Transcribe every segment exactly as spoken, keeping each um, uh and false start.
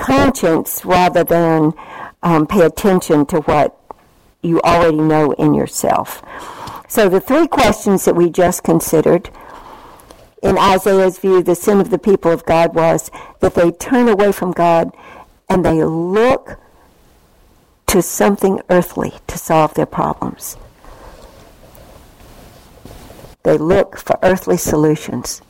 conscience rather than um, pay attention to what you already know in yourself. So the three questions that we just considered, in Isaiah's view, the sin of the people of God was that they turn away from God and they look to something earthly to solve their problems. They look for earthly solutions.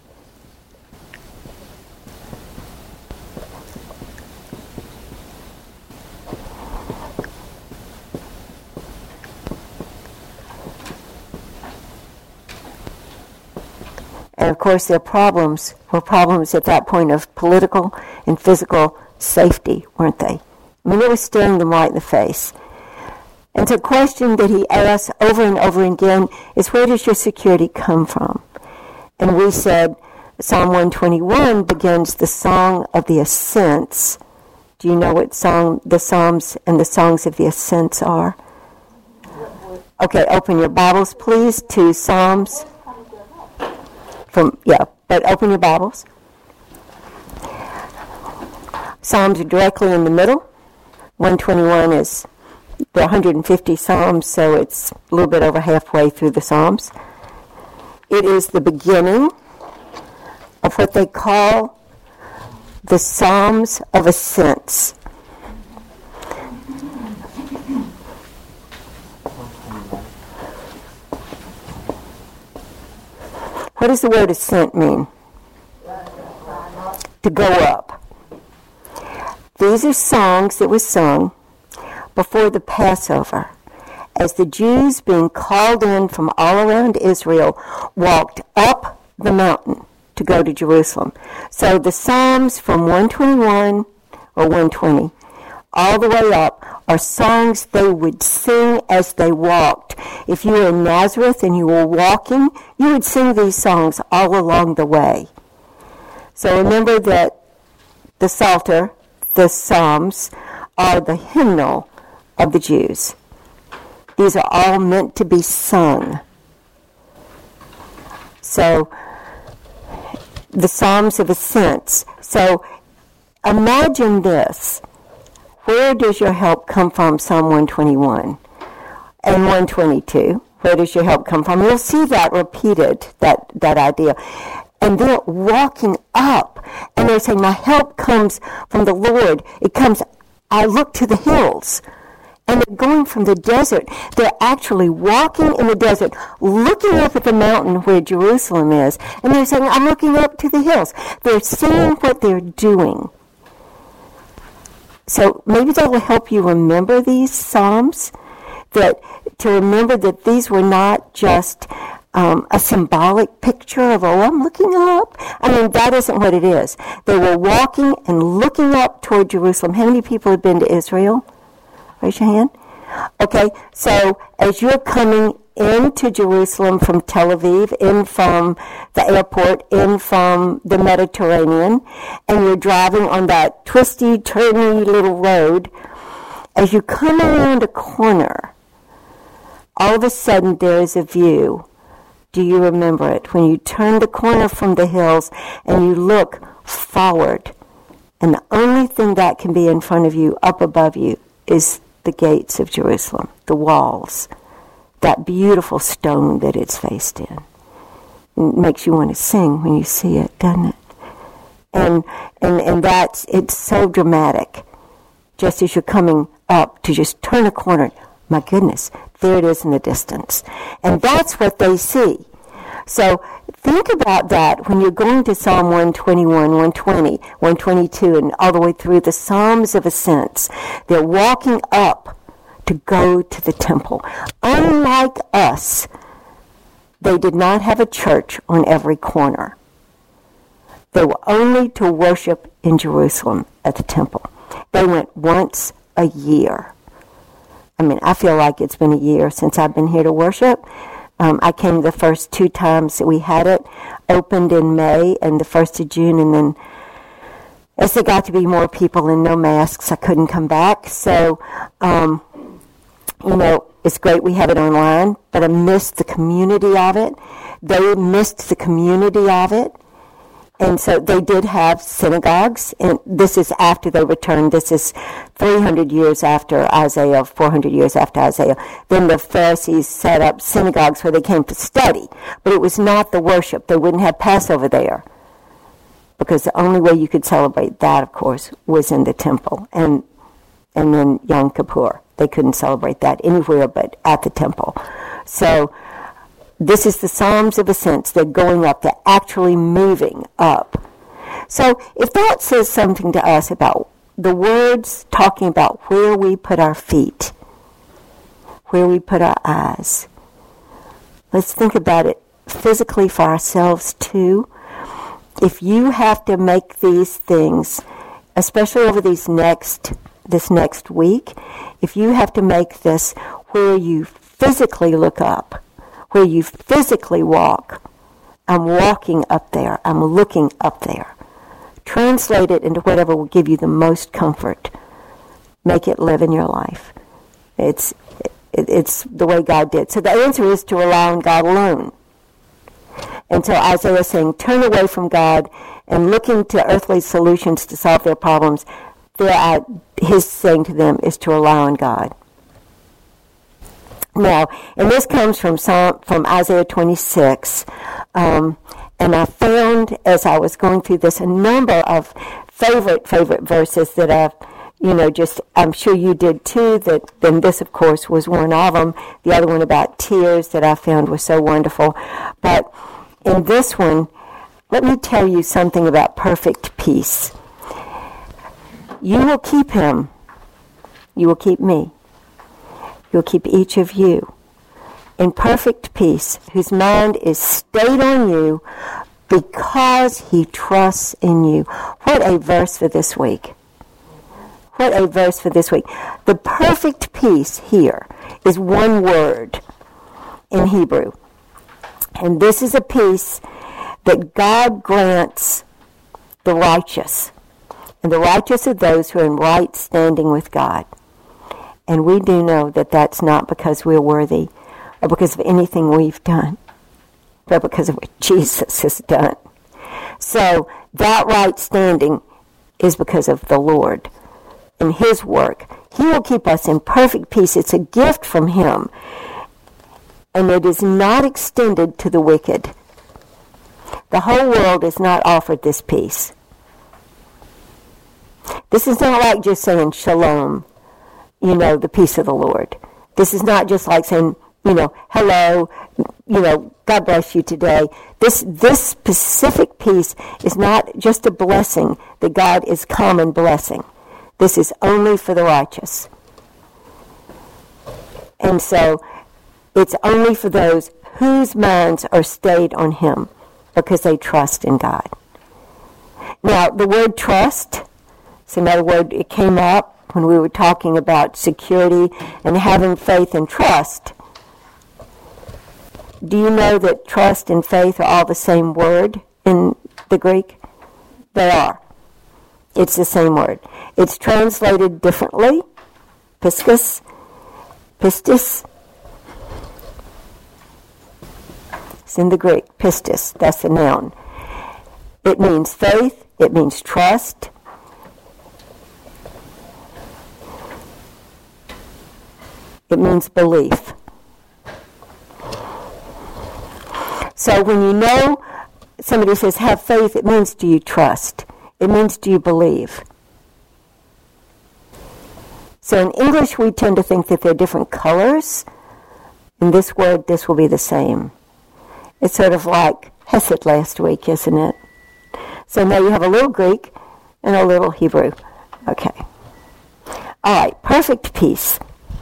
And of course their problems were problems at that point of political and physical safety, weren't they? I mean, it was staring them right in the face. And the question that he asked over and over again is, where does your security come from? And we said Psalm one twenty-one begins the song of the ascents. Do you know what song the Psalms and the songs of the ascents are? Okay, open your Bibles, please, to Psalms. From yeah, but open your Bibles. Psalms are directly in the middle. one twenty-one is there are one hundred fifty Psalms, so it's a little bit over halfway through the Psalms. It is the beginning of what they call the Psalms of Ascents. What does the word ascent mean? To go up. These are songs that were sung before the Passover, as the Jews, being called in from all around Israel, walked up the mountain to go to Jerusalem. So the Psalms from one twenty-one or one twenty all the way up are songs they would sing as they walked. If you were in Nazareth and you were walking, you would sing these songs all along the way. So remember that the Psalter, the Psalms, are the hymnal of the Jews. These are all meant to be sung. So, the Psalms of Ascents. So, imagine this. Where does your help come from? Psalm one twenty-one and one twenty-two. Where does your help come from? You'll see that repeated, that, that idea. And they're walking up, and they're saying, my help comes from the Lord. It comes, I look to the hills. And they're going from the desert. They're actually walking in the desert, looking up at the mountain where Jerusalem is. And they're saying, I'm looking up to the hills. They're seeing what they're doing. So maybe that will help you remember these Psalms, that to remember that these were not just um, a symbolic picture of, oh, I'm looking up. I mean, that isn't what it is. They were walking and looking up toward Jerusalem. How many people have been to Israel? Raise your hand. Okay, so as you're coming into Jerusalem from Tel Aviv, in from the airport, in from the Mediterranean, and you're driving on that twisty, turny little road, as you come around a corner, all of a sudden there is a view. Do you remember it? When you turn the corner from the hills and you look forward, and the only thing that can be in front of you, up above you, is the gates of Jerusalem, the walls, that beautiful stone that it's faced in. It makes you want to sing when you see it, doesn't it? And and and that's, it's so dramatic. Just as you're coming up to just turn a corner, my goodness, there it is in the distance. And that's what they see. So think about that when you're going to Psalm one twenty-one, one twenty, one twenty-two, and all the way through the Psalms of Ascents. They're walking up to go to the temple. Unlike us, they did not have a church on every corner. They were only to worship in Jerusalem at the temple. They went once a year. I mean, I feel like it's been a year since I've been here to worship. Um, I came the first two times that we had it, opened in May and the first of June, and then as there got to be more people and no masks, I couldn't come back. So, um, you know, it's great we have it online, but I missed the community of it. They missed the community of it. And so they did have synagogues, and this is after they returned. This is three hundred years after Isaiah, four hundred years after Isaiah. Then the Pharisees set up synagogues where they came to study, but it was not the worship. They wouldn't have Passover there, because the only way you could celebrate that, of course, was in the temple, and and then Yom Kippur. They couldn't celebrate that anywhere but at the temple. So this is the Psalms of Ascents. They're going up. They're actually moving up. So if that says something to us about the words talking about where we put our feet, where we put our eyes, let's think about it physically for ourselves too. If you have to make these things, especially over these next this next week, if you have to make this where you physically look up, where you physically walk, I'm walking up there, I'm looking up there. Translate it into whatever will give you the most comfort. Make it live in your life. It's it, it's the way God did. So the answer is to rely on God alone. And so Isaiah is saying, turn away from God and looking to earthly solutions to solve their problems. There, his saying to them is to rely on God. Now, and this comes from Psalm, from Isaiah twenty-six, um, and I found as I was going through this a number of favorite favorite verses that I've, you know, just I'm sure you did too. That then this, of course, was one of them. The other one about tears that I found was so wonderful. But in this one, let me tell you something about perfect peace. You will keep him. You will keep me. You'll keep each of you in perfect peace, whose mind is stayed on you because he trusts in you. What a verse for this week. What a verse for this week. The perfect peace here is one word in Hebrew. And this is a peace that God grants the righteous. And the righteous are those who are in right standing with God. And we do know that that's not because we're worthy or because of anything we've done, but because of what Jesus has done. So that right standing is because of the Lord and his work. He will keep us in perfect peace. It's a gift from him. And it is not extended to the wicked. The whole world is not offered this peace. This is not like just saying shalom, you know, the peace of the Lord. This is not just like saying, you know, hello, you know, God bless you today. This this specific peace is not just a blessing that God is common blessing. This is only for the righteous. And so it's only for those whose minds are stayed on him because they trust in God. Now, the word trust, it's another word, it came up when we were talking about security and having faith and trust. Do you know that trust and faith are all the same word in the Greek? They are. It's the same word. It's translated differently. Pistis, pistis. It's in the Greek. Pistis, that's the noun. It means faith. It means trust. It means belief. So when you know somebody says have faith, it means do you trust? It means do you believe? So in English we tend to think that they're different colors. In this word, this will be the same. It's sort of like Hesed last week, isn't it? So now you have a little Greek and a little Hebrew. Okay. All right, perfect peace.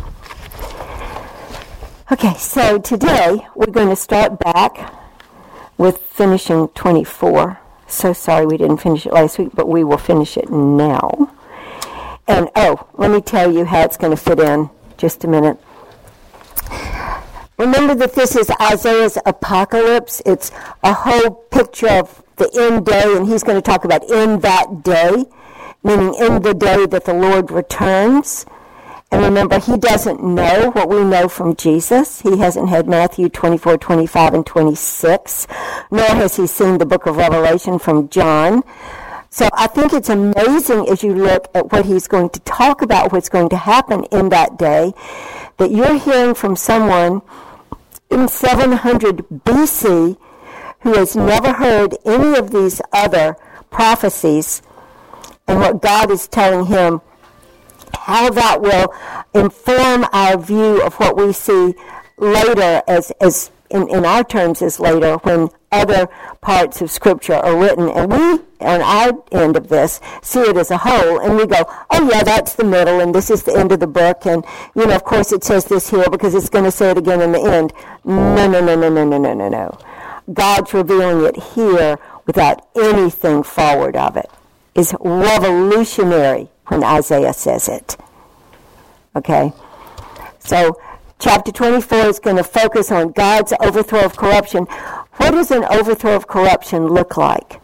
Okay, so today we're going to start back with finishing twenty-four. So sorry we didn't finish it last week, but we will finish it now. And, oh, let me tell you how it's going to fit in. Just a minute. Remember that this is Isaiah's apocalypse. It's a whole picture of the end day, and he's going to talk about in that day, meaning in the day that the Lord returns. And remember, he doesn't know what we know from Jesus. He hasn't had Matthew twenty-four, twenty-five, and twenty-six, nor has he seen the book of Revelation from John. So I think it's amazing as you look at what he's going to talk about, what's going to happen in that day, that you're hearing from someone in seven hundred B C who has never heard any of these other prophecies, and what God is telling him, how that will inform our view of what we see later as, as in, in our terms as later, when other parts of Scripture are written, and we, on our end of this, see it as a whole, and we go, oh yeah, that's the middle, and this is the end of the book, and, you know, of course it says this here because it's going to say it again in the end. No, no, no, no, no, no, no, no, no. God's revealing it here without anything forward of it. It's revolutionary when Isaiah says it. Okay? So, chapter twenty-four is going to focus on God's overthrow of corruption. What does an overthrow of corruption look like?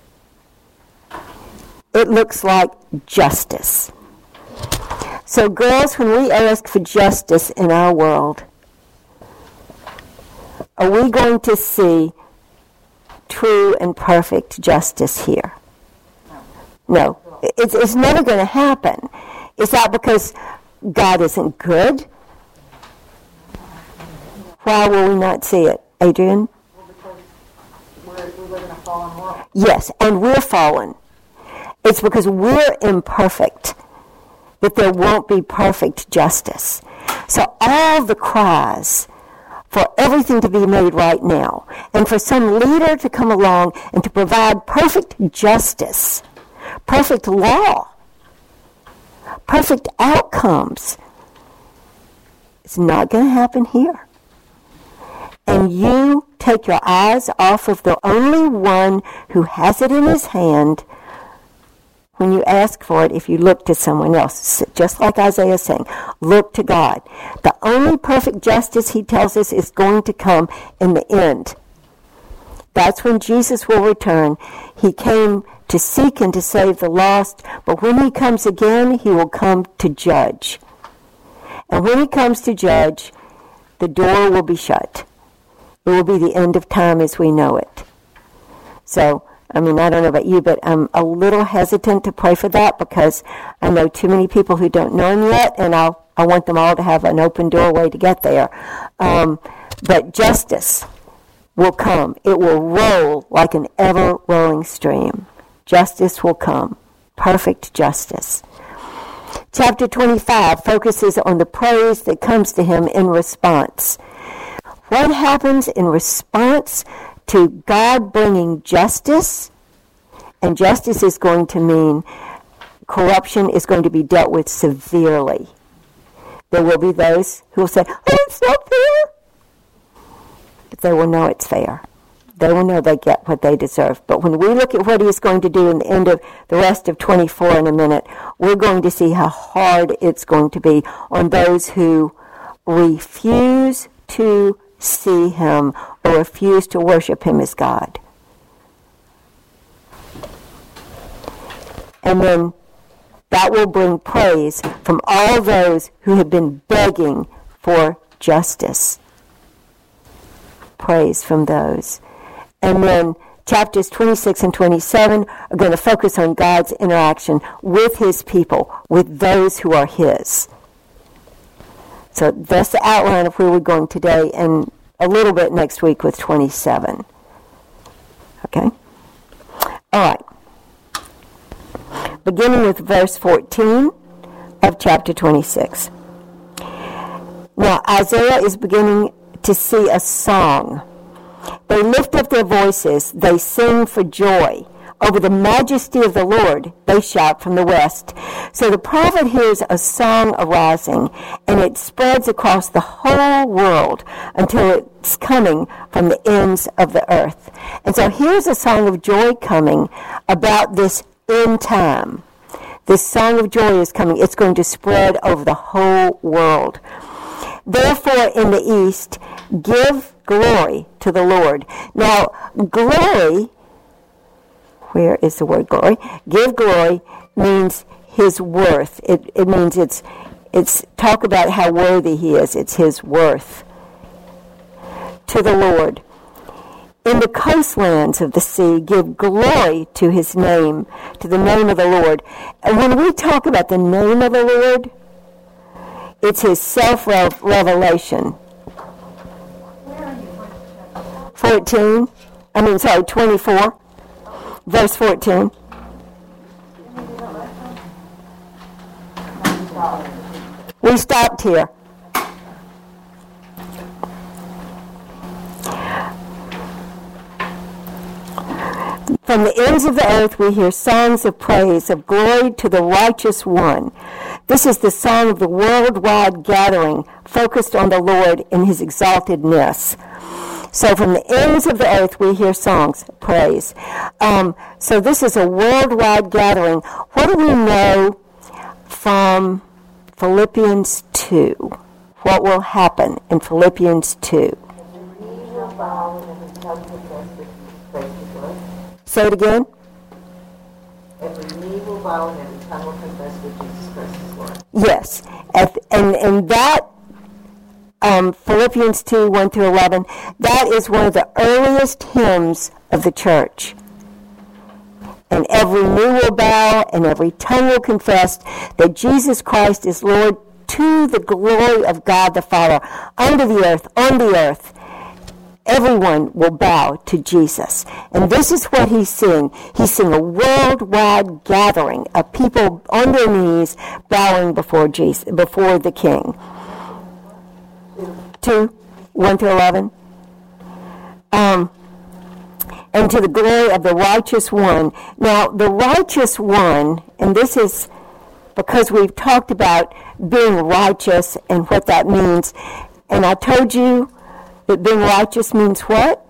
It looks like justice. So, girls, when we ask for justice in our world, are we going to see true and perfect justice here? No. It's, it's never going to happen. Is that because God isn't good? Why will we not see it? Adrian? Well, because we're, we live in a fallen world. Yes, and we're fallen. It's because we're imperfect that there won't be perfect justice. So all the cries for everything to be made right now, and for some leader to come along and to provide perfect justice, perfect law, perfect outcomes, it's not going to happen here. And you take your eyes off of the only one who has it in his hand when you ask for it. If you look to someone else, just like Isaiah is saying, look to God. The only perfect justice, he tells us, is going to come in the end. That's when Jesus will return. He came to seek and to save the lost, but when he comes again, he will come to judge. And when he comes to judge, the door will be shut. It will be the end of time as we know it. So, I mean, I don't know about you, but I'm a little hesitant to pray for that because I know too many people who don't know him yet, and I'll, I want them all to have an open doorway to get there. Um, but justice will come. It will roll like an ever-rolling stream. Justice will come. Perfect justice. Chapter twenty-five focuses on the praise that comes to him in response. What happens in response to God bringing justice? And justice is going to mean corruption is going to be dealt with severely. There will be those who will say, oh, it's not fair. But they will know it's fair. They will know they get what they deserve. But when we look at what he's going to do in the end of the rest of twenty-four in a minute, we're going to see how hard it's going to be on those who refuse to see him or refuse to worship him as God. And then that will bring praise from all those who have been begging for justice. Praise from those. And then chapters twenty-six and twenty-seven are going to focus on God's interaction with his people, with those who are his. So that's the outline of where we're going today, and a little bit next week with twenty-seven. Okay? All right. Beginning with verse fourteen of chapter twenty-six. Now, Isaiah is beginning to see a song. They lift up their voices. They sing for joy. Over the majesty of the Lord, they shout from the west. So the prophet hears a song arising, and it spreads across the whole world until it's coming from the ends of the earth. And so here's a song of joy coming about this end time. This song of joy is coming. It's going to spread over the whole world. Therefore, in the east, give glory to the Lord. Now, glory, where is the word glory? Give glory means his worth. It, it means it's It's talk about how worthy he is. It's his worth. To the Lord. In the coastlands of the sea, give glory to his name, to the name of the Lord. And when we talk about the name of the Lord, it's his self-revelation. fourteen, I mean, sorry, twenty-four, verse fourteen. We stopped here. From the ends of the earth we hear songs of praise, of glory to the righteous one. This is the song of the worldwide gathering, focused on the Lord in his exaltedness. So from the ends of the earth we hear songs, praise. Um, so this is a worldwide gathering. What do we know from Philippians two? What will happen in Philippians two? Say it again. Every knee will bow and every tongue will confess that Jesus Christ is Lord. Yes. And, and that, um, Philippians two, one through eleven, that is one of the earliest hymns of the church. And every knee will bow and every tongue will confess that Jesus Christ is Lord, to the glory of God the Father. Under the earth, on the earth, everyone will bow to Jesus. And this is what he's seeing. He's seeing a worldwide gathering of people on their knees bowing before Jesus, before the King. Two, one to eleven. Um, and to the glory of the righteous one. Now, the righteous one, and this is because we've talked about being righteous and what that means. And I told you that being righteous means what?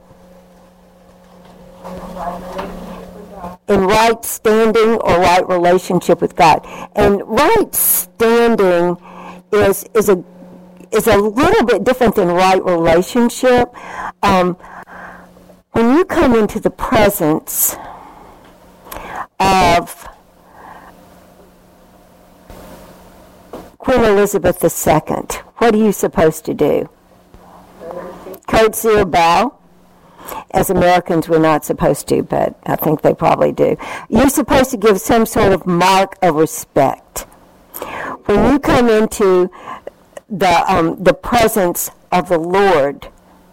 In right standing or right relationship with God. And right standing is is a is a little bit different than right relationship. Um, when you come into the presence of Queen Elizabeth the Second, what are you supposed to do? Curtsy or bow? As Americans, we're not supposed to, but I think they probably do. You're supposed to give some sort of mark of respect. When you come into the um, the presence of the Lord,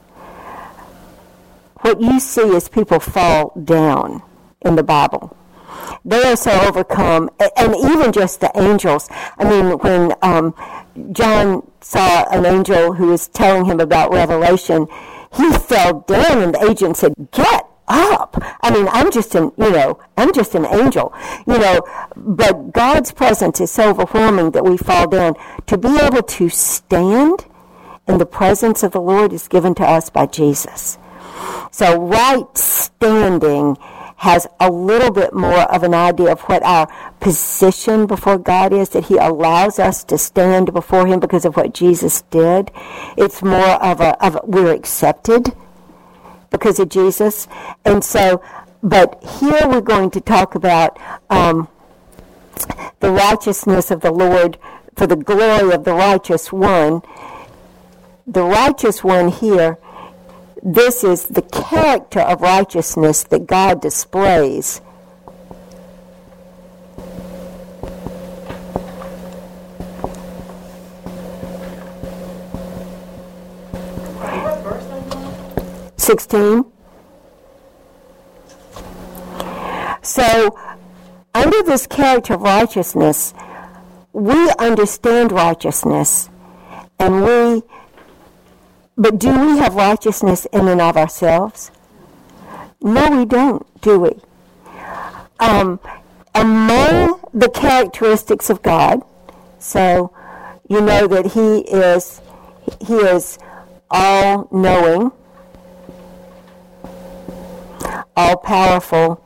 what you see is people fall down in the Bible. They are so overcome, and even just the angels. I mean, when um, John saw an angel who was telling him about Revelation, he fell down, and the agent said, "Get up!" I mean, I'm just an, you know, I'm just an angel, you know. But God's presence is so overwhelming that we fall down. To be able to stand in the presence of the Lord is given to us by Jesus. So right standing has a little bit more of an idea of what our position before God is, that he allows us to stand before him because of what Jesus did. It's more of a, of a we're accepted because of Jesus. And so, but here we're going to talk about um, the righteousness of the Lord for the glory of the righteous one. The righteous one here, this is the character of righteousness that God displays. sixteen. So, under this character of righteousness, we understand righteousness, and we But do we have righteousness in and of ourselves? No, we don't, do we? Um, among the characteristics of God, so you know that he is he is all-knowing, all-powerful,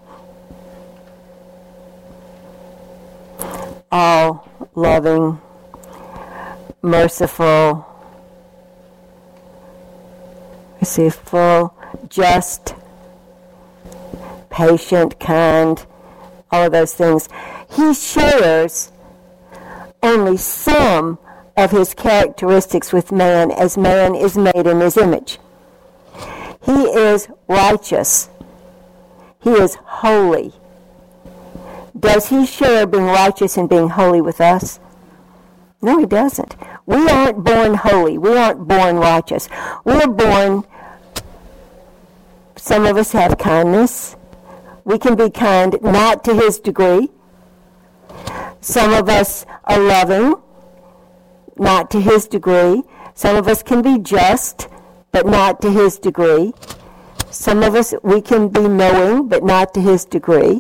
all-loving, merciful, merciful, just, patient, kind, all of those things. He shares only some of his characteristics with man as man is made in his image. He is righteous. He is holy. Does he share being righteous and being holy with us? No, he doesn't. We aren't born holy. We aren't born righteous. We're born, some of us have kindness. We can be kind, not to his degree. Some of us are loving, not to his degree. Some of us can be just, but not to his degree. Some of us, we can be knowing, but not to his degree.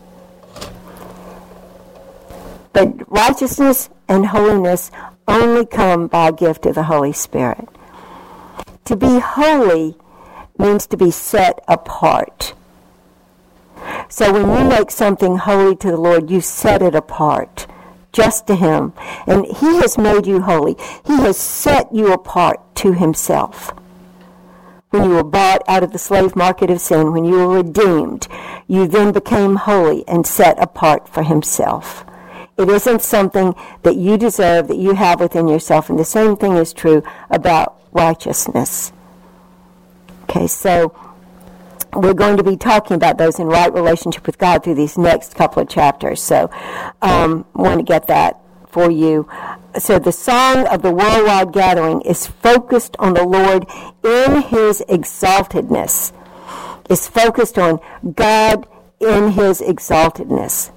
But righteousness and holiness only come by a gift of the Holy Spirit. To be holy means to be set apart. So when you make something holy to the Lord, you set it apart just to him. And he has made you holy. He has set you apart to himself. When you were bought out of the slave market of sin, when you were redeemed, you then became holy and set apart for himself. It isn't something that you deserve, that you have within yourself. And the same thing is true about righteousness. Okay, so we're going to be talking about those in right relationship with God through these next couple of chapters. So um, I want to get that for you. So the song of the worldwide gathering is focused on the Lord in his exaltedness. It's focused on God in his exaltedness.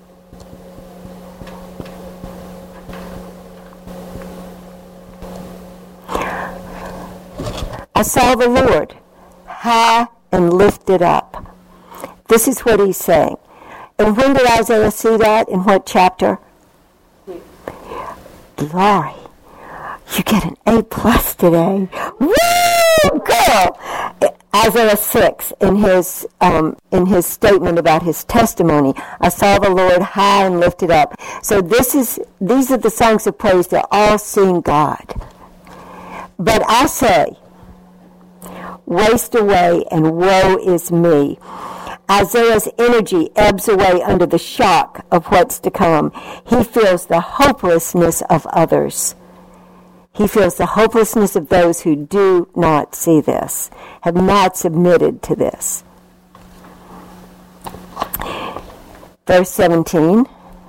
I saw the Lord high and lifted up. This is what he's saying. And when did Isaiah see that? In what chapter? Glory. You get an A plus today. Woo, girl! Isaiah six, in his um, in his statement about his testimony, I saw the Lord high and lifted up. So this is these are the songs of praise. They're all seeing God. But I say, waste away and woe is me. Isaiah's energy ebbs away under the shock of what's to come. He feels the hopelessness of others. He feels the hopelessness of those who do not see this, have not submitted to this. Verse seventeen.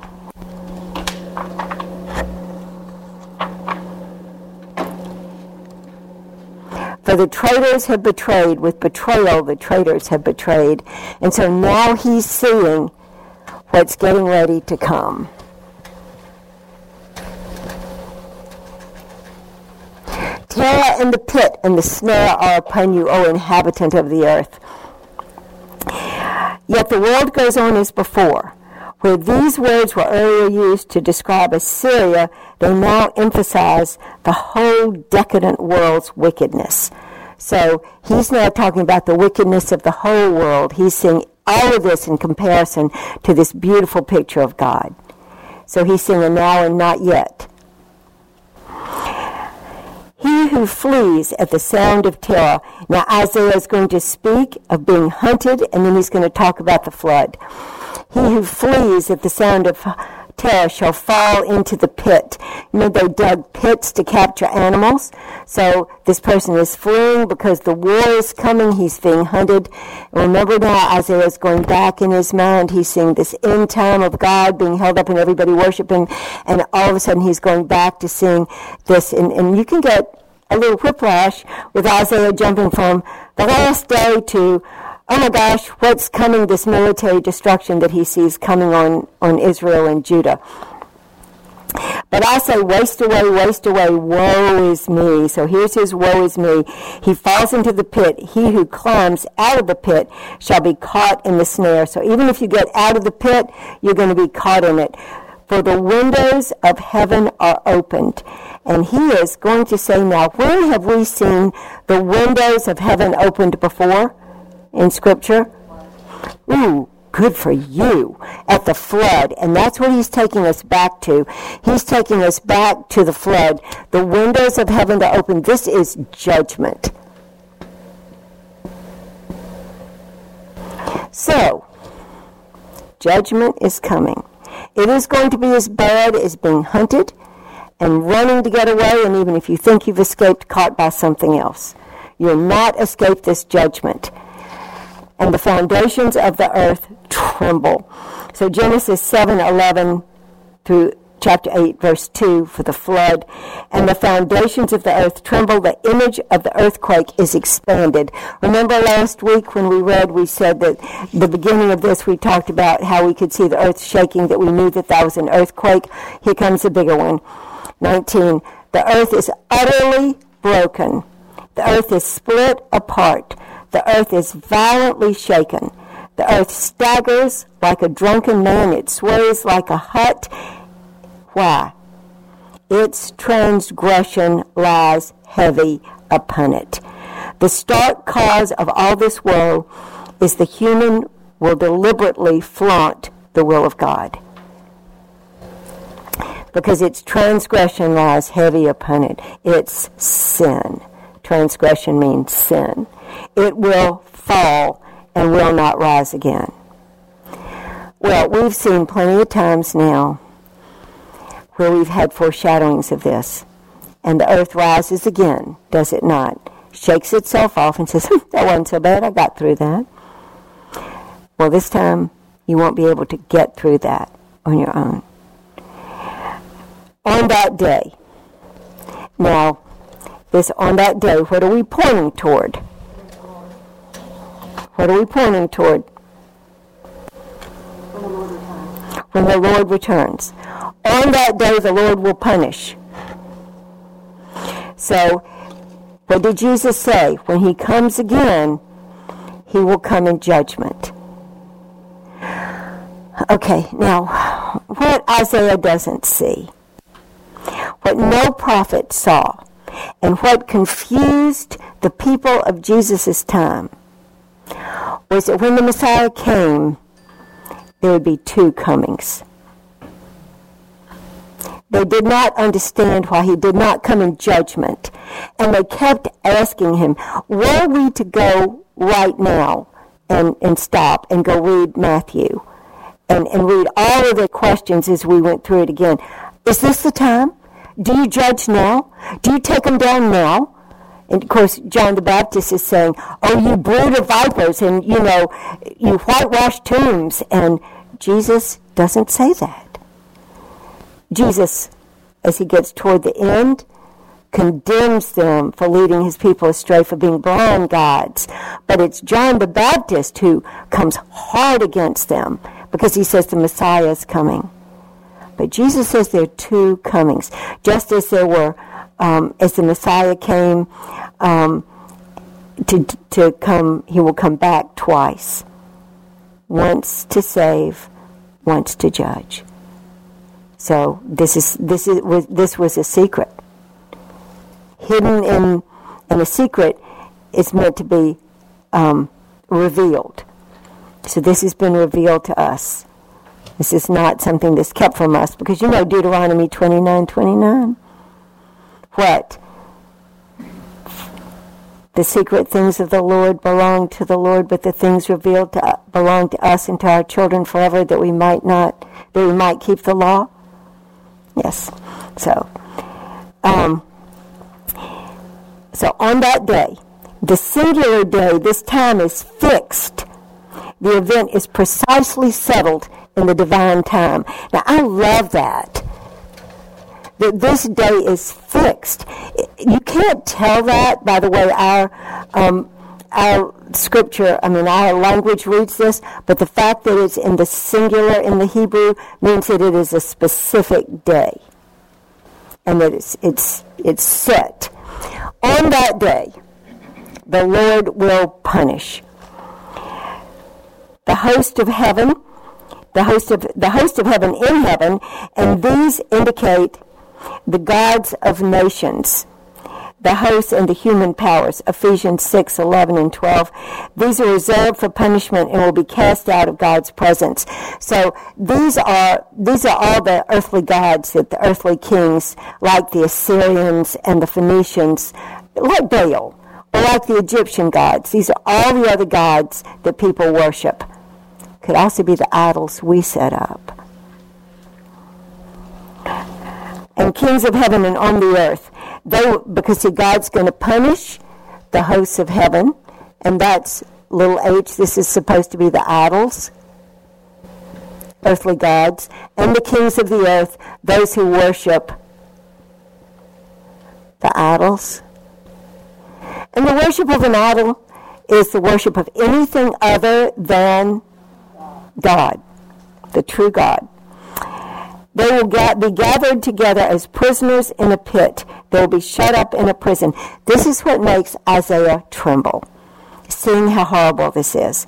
For the traitors have betrayed, with betrayal the traitors have betrayed. And so now he's seeing what's getting ready to come. Terror and the pit and the snare are upon you, O inhabitant of the earth. Yet the world goes on as before. Where these words were earlier used to describe Assyria, they now emphasize the whole decadent world's wickedness. So he's now talking about the wickedness of the whole world. He's seeing all of this in comparison to this beautiful picture of God. So he's seeing a now and not yet. He who flees at the sound of terror. Now Isaiah is going to speak of being hunted, and then he's going to talk about the flood. He who flees at the sound of terror shall fall into the pit. You know, they dug pits to capture animals. So this person is fleeing because the war is coming. He's being hunted. And remember now, Isaiah is going back in his mind. He's seeing this end time of God being held up and everybody worshiping. And all of a sudden he's going back to seeing this. And, and you can get a little whiplash with Isaiah jumping from the last day to, oh my gosh, what's coming, this military destruction that he sees coming on, on Israel and Judah. But I say, waste away, waste away, woe is me. So here's his woe is me. He falls into the pit. He who climbs out of the pit shall be caught in the snare. So even if you get out of the pit, you're going to be caught in it. For the windows of heaven are opened. And he is going to say now, when have we seen the windows of heaven opened before? In Scripture? Ooh, good for you. At the flood. And that's what he's taking us back to. He's taking us back to the flood. The windows of heaven to open. This is judgment. So, judgment is coming. It is going to be as bad as being hunted, and running to get away, and even if you think you've escaped, caught by something else. You'll not escape this judgment. And the foundations of the earth tremble. So Genesis seven eleven through chapter eight, verse two, for the flood. And the foundations of the earth tremble. The image of the earthquake is expanded. Remember last week when we read, we said that the beginning of this, we talked about how we could see the earth shaking, that we knew that that was an earthquake. Here comes a bigger one. nineteen. The earth is utterly broken. The earth is split apart. The earth is violently shaken. The earth staggers like a drunken man. It sways like a hut. Why? Its transgression lies heavy upon it. The stark cause of all this woe is the human will deliberately flaunt the will of God, because its transgression lies heavy upon it. It's sin. Transgression means sin. It will fall and will not rise again. Well, we've seen plenty of times now where we've had foreshadowings of this. And the earth rises again, does it not? Shakes itself off and says, that wasn't so bad, I got through that. Well, this time you won't be able to get through that on your own. On that day, now, this on that day, what are we pointing toward? What are we pointing toward? When the Lord returns. When the Lord returns. On that day, the Lord will punish. So, what did Jesus say? When he comes again, he will come in judgment. Okay, now, what Isaiah doesn't see, what no prophet saw, and what confused the people of Jesus' time was that when the Messiah came, there would be two comings. They did not understand why he did not come in judgment. And they kept asking him, were we to go right now and, and stop and go read Matthew and, and read all of the questions as we went through it again? Is this the time? Do you judge now? Do you take them down now? And, of course, John the Baptist is saying, oh, you brood of vipers, and, you know, you whitewashed tombs. And Jesus doesn't say that. Jesus, as he gets toward the end, condemns them for leading his people astray, for being blind guides. But it's John the Baptist who comes hard against them because he says the Messiah is coming. But Jesus says there are two comings. Just as there were, um, as the Messiah came um, to, to come, he will come back twice. Once to save, once to judge. So this is this is was this was a secret. Hidden in in a secret is meant to be um, revealed. So this has been revealed to us. This is not something that's kept from us, because you know Deuteronomy twenty-nine twenty-nine. What? The secret things of the Lord belong to the Lord, but the things revealed to, belong to us and to our children forever, that we might not, that we might keep the law. Yes. So, um, so on that day, the singular day, this time is fixed. The event is precisely settled in the divine time. Now, I love that. That this day is fixed. You can't tell that by the way our um, our scripture, I mean, our language reads this, but the fact that it's in the singular in the Hebrew means that it is a specific day, and that it's it's it's set. On that day, the Lord will punish. The host of heaven, the host of the host of heaven in heaven, and these indicate the gods of nations, the hosts and the human powers, Ephesians six, eleven, and twelve. These are reserved for punishment and will be cast out of God's presence. So these are these are all the earthly gods that the earthly kings, like the Assyrians and the Phoenicians, like Baal, or like the Egyptian gods. These are all the other gods that people worship. Could also be the idols we set up. And and kings of heaven and on the earth. They, because see, God's going to punish the hosts of heaven, and that's little h. This is supposed to be the idols, earthly gods, and the kings of the earth, those who worship the idols. And the worship of an idol is the worship of anything other than God, the true God. They will ga- be gathered together as prisoners in a pit. They will be shut up in a prison. This is what makes Isaiah tremble, seeing how horrible this is.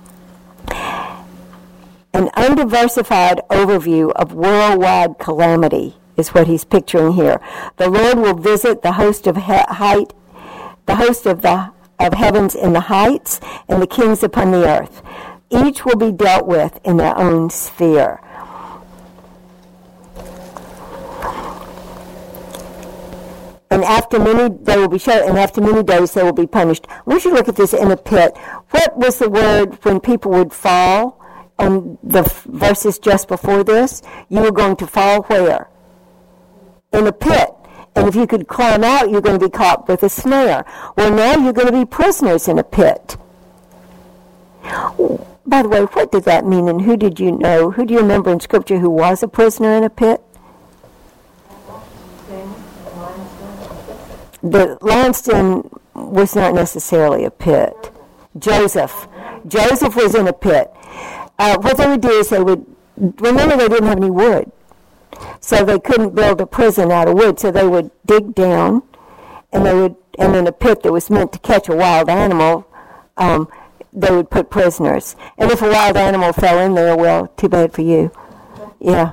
An undiversified overview of worldwide calamity is what he's picturing here. The Lord will visit the host of he- height, the host of the of heavens in the heights, and the kings upon the earth. Each will be dealt with in their own sphere. And after many, they will be shut, and after many days they will be punished. I want you to look at this in a pit. What was the word when people would fall? On the f- verses just before this, you were going to fall where? In a pit. And if you could climb out, you're going to be caught with a snare. Well, now you're going to be prisoners in a pit. By the way, what did that mean, and who did you know? Who do you remember in Scripture who was a prisoner in a pit? The lion's den was not necessarily a pit. Joseph. Joseph was in a pit. Uh, what they would do is they would, remember they didn't have any wood. So they couldn't build a prison out of wood, so they would dig down, and they would, and in a pit that was meant to catch a wild animal, um, they would put prisoners. And if a wild animal fell in there, well, too bad for you. Yeah.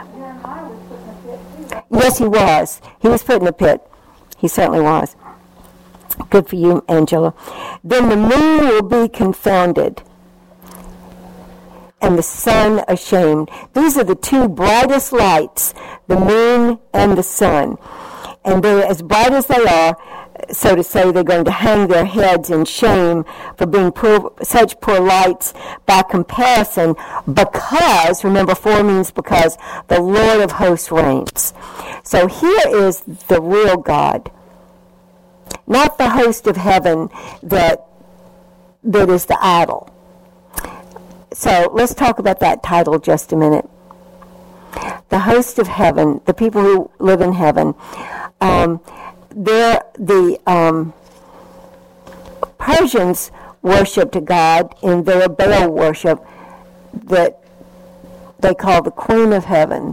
Yes, he was. He was put in a pit. He certainly was. Good for you, Angela. Then the moon will be confounded, and the sun ashamed. These are the two brightest lights, the moon and the sun. And they're as bright as they are, so to say, they're going to hang their heads in shame for being poor, such poor lights by comparison, because, remember, for means because, the Lord of hosts reigns. So here is the real God, not the host of heaven that that is the idol. So let's talk about that title just a minute. The host of heaven, the people who live in heaven, um, they're the um, Persians worshipped God in their Baal worship that they call the Queen of Heaven.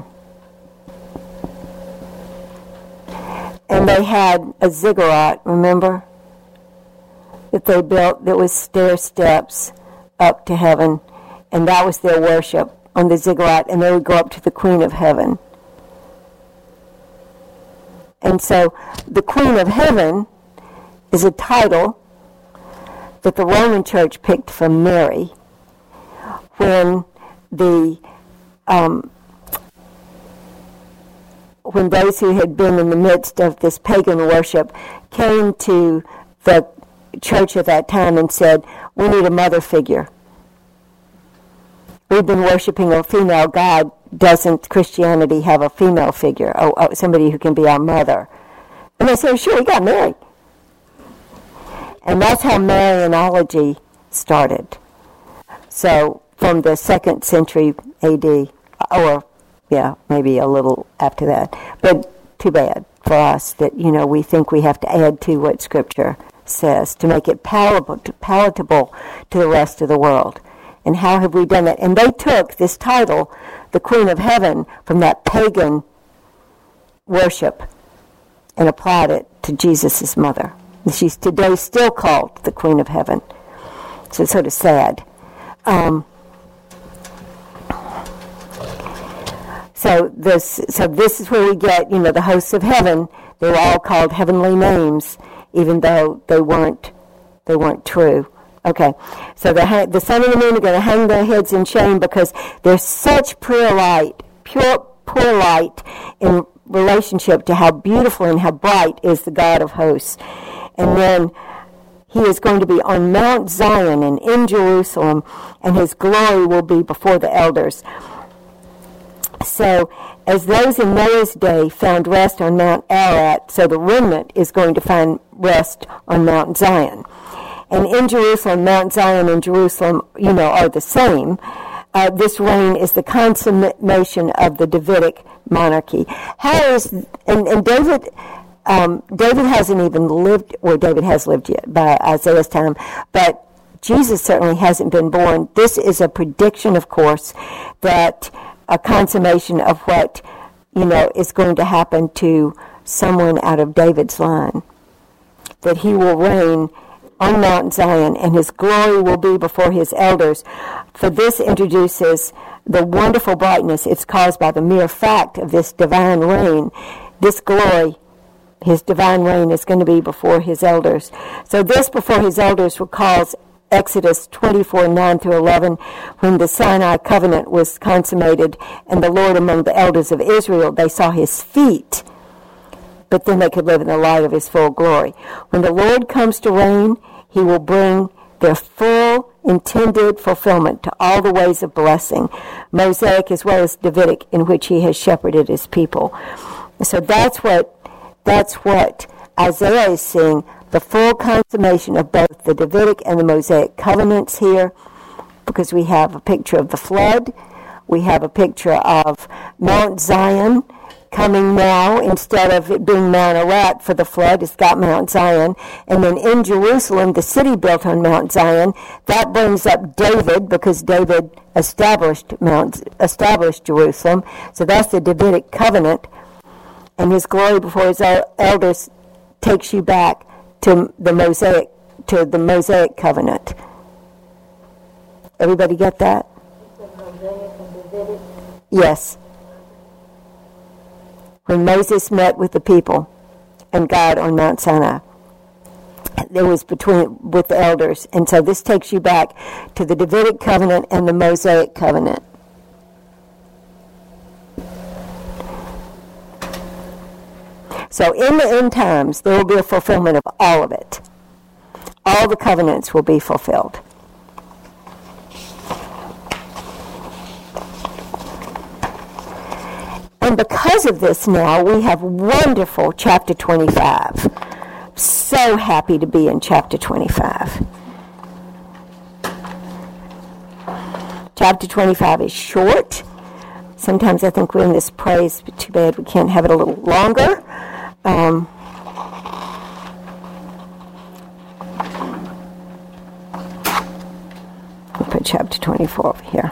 And they had a ziggurat, remember, that they built that was stair steps up to heaven. And that was their worship on the ziggurat, and they would go up to the Queen of Heaven. And so the Queen of Heaven is a title that the Roman Church picked from Mary when the um, when those who had been in the midst of this pagan worship came to the church at that time and said, "We need a mother figure. We've been worshiping a female god. Doesn't Christianity have a female figure? Oh, oh, somebody who can be our mother?" And they said, "Sure, we got Mary." And that's how Marianology started. So from the second century A D, or yeah, maybe a little after that. But too bad for us that, you know, we think we have to add to what Scripture says to make it palatable, palatable to the rest of the world. And how have we done that? And they took this title, the Queen of Heaven, from that pagan worship and applied it to Jesus' mother. And she's today still called the Queen of Heaven. So it's sort of sad. Um, so this, so this is where we get, you know, the hosts of heaven. They were all called heavenly names, even though they weren't, they weren't true. Okay, so the the sun and the moon are going to hang their heads in shame because there's such pure light, pure, poor light in relationship to how beautiful and how bright is the God of hosts. And then he is going to be on Mount Zion and in Jerusalem, and his glory will be before the elders. So, as those in Noah's day found rest on Mount Ararat, so the remnant is going to find rest on Mount Zion. And in Jerusalem, Mount Zion and Jerusalem, you know, are the same. Uh, this reign is the consummation of the Davidic monarchy. How is, and, and David, um, David hasn't even lived, or David has lived yet by Isaiah's time, but Jesus certainly hasn't been born. This is a prediction, of course, that a consummation of what, you know, is going to happen to someone out of David's line. That he will reign on Mount Zion, and his glory will be before his elders. For this introduces the wonderful brightness it's caused by the mere fact of this divine reign. This glory, his divine reign, is going to be before his elders. So this before his elders recalls Exodus twenty-four, nine through eleven, when the Sinai covenant was consummated and the Lord among the elders of Israel, they saw his feet, but then they could live in the light of his full glory. When the Lord comes to reign, he will bring their full intended fulfillment to all the ways of blessing, Mosaic as well as Davidic, in which he has shepherded his people. So that's what that's what Isaiah is seeing, the full consummation of both the Davidic and the Mosaic covenants here, because we have a picture of the flood, we have a picture of Mount Zion coming now, instead of it being Mount Ararat for the flood, it's got Mount Zion. And then in Jerusalem, the city built on Mount Zion, that brings up David, because David established Mount, established Jerusalem. So that's the Davidic covenant. And his glory before his elders takes you back to the Mosaic, to the Mosaic covenant. Everybody get that? Mosaic and Davidic. Yes. When Moses met with the people and God on Mount Sinai, it was between with the elders. And so this takes you back to the Davidic covenant and the Mosaic covenant. So in the end times, there will be a fulfillment of all of it. All the covenants will be fulfilled. And because of this now, we have wonderful chapter twenty-five. So happy to be in chapter twenty-five. Chapter twenty-five is short. Sometimes I think we're in this praise, but too bad we can't have it a little longer. Um, we'll put chapter twenty-four over here.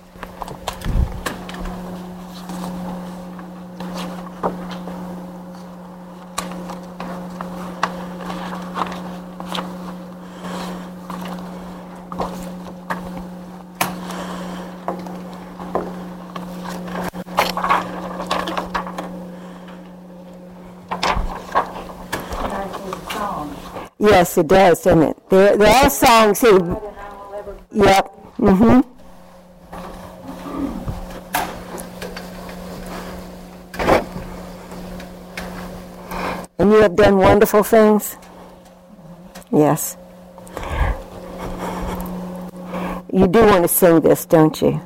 Yes, it does, doesn't it? There, there are songs here. Yep. Mm-hmm. And you have done wonderful things? Yes. You do want to sing this, don't you?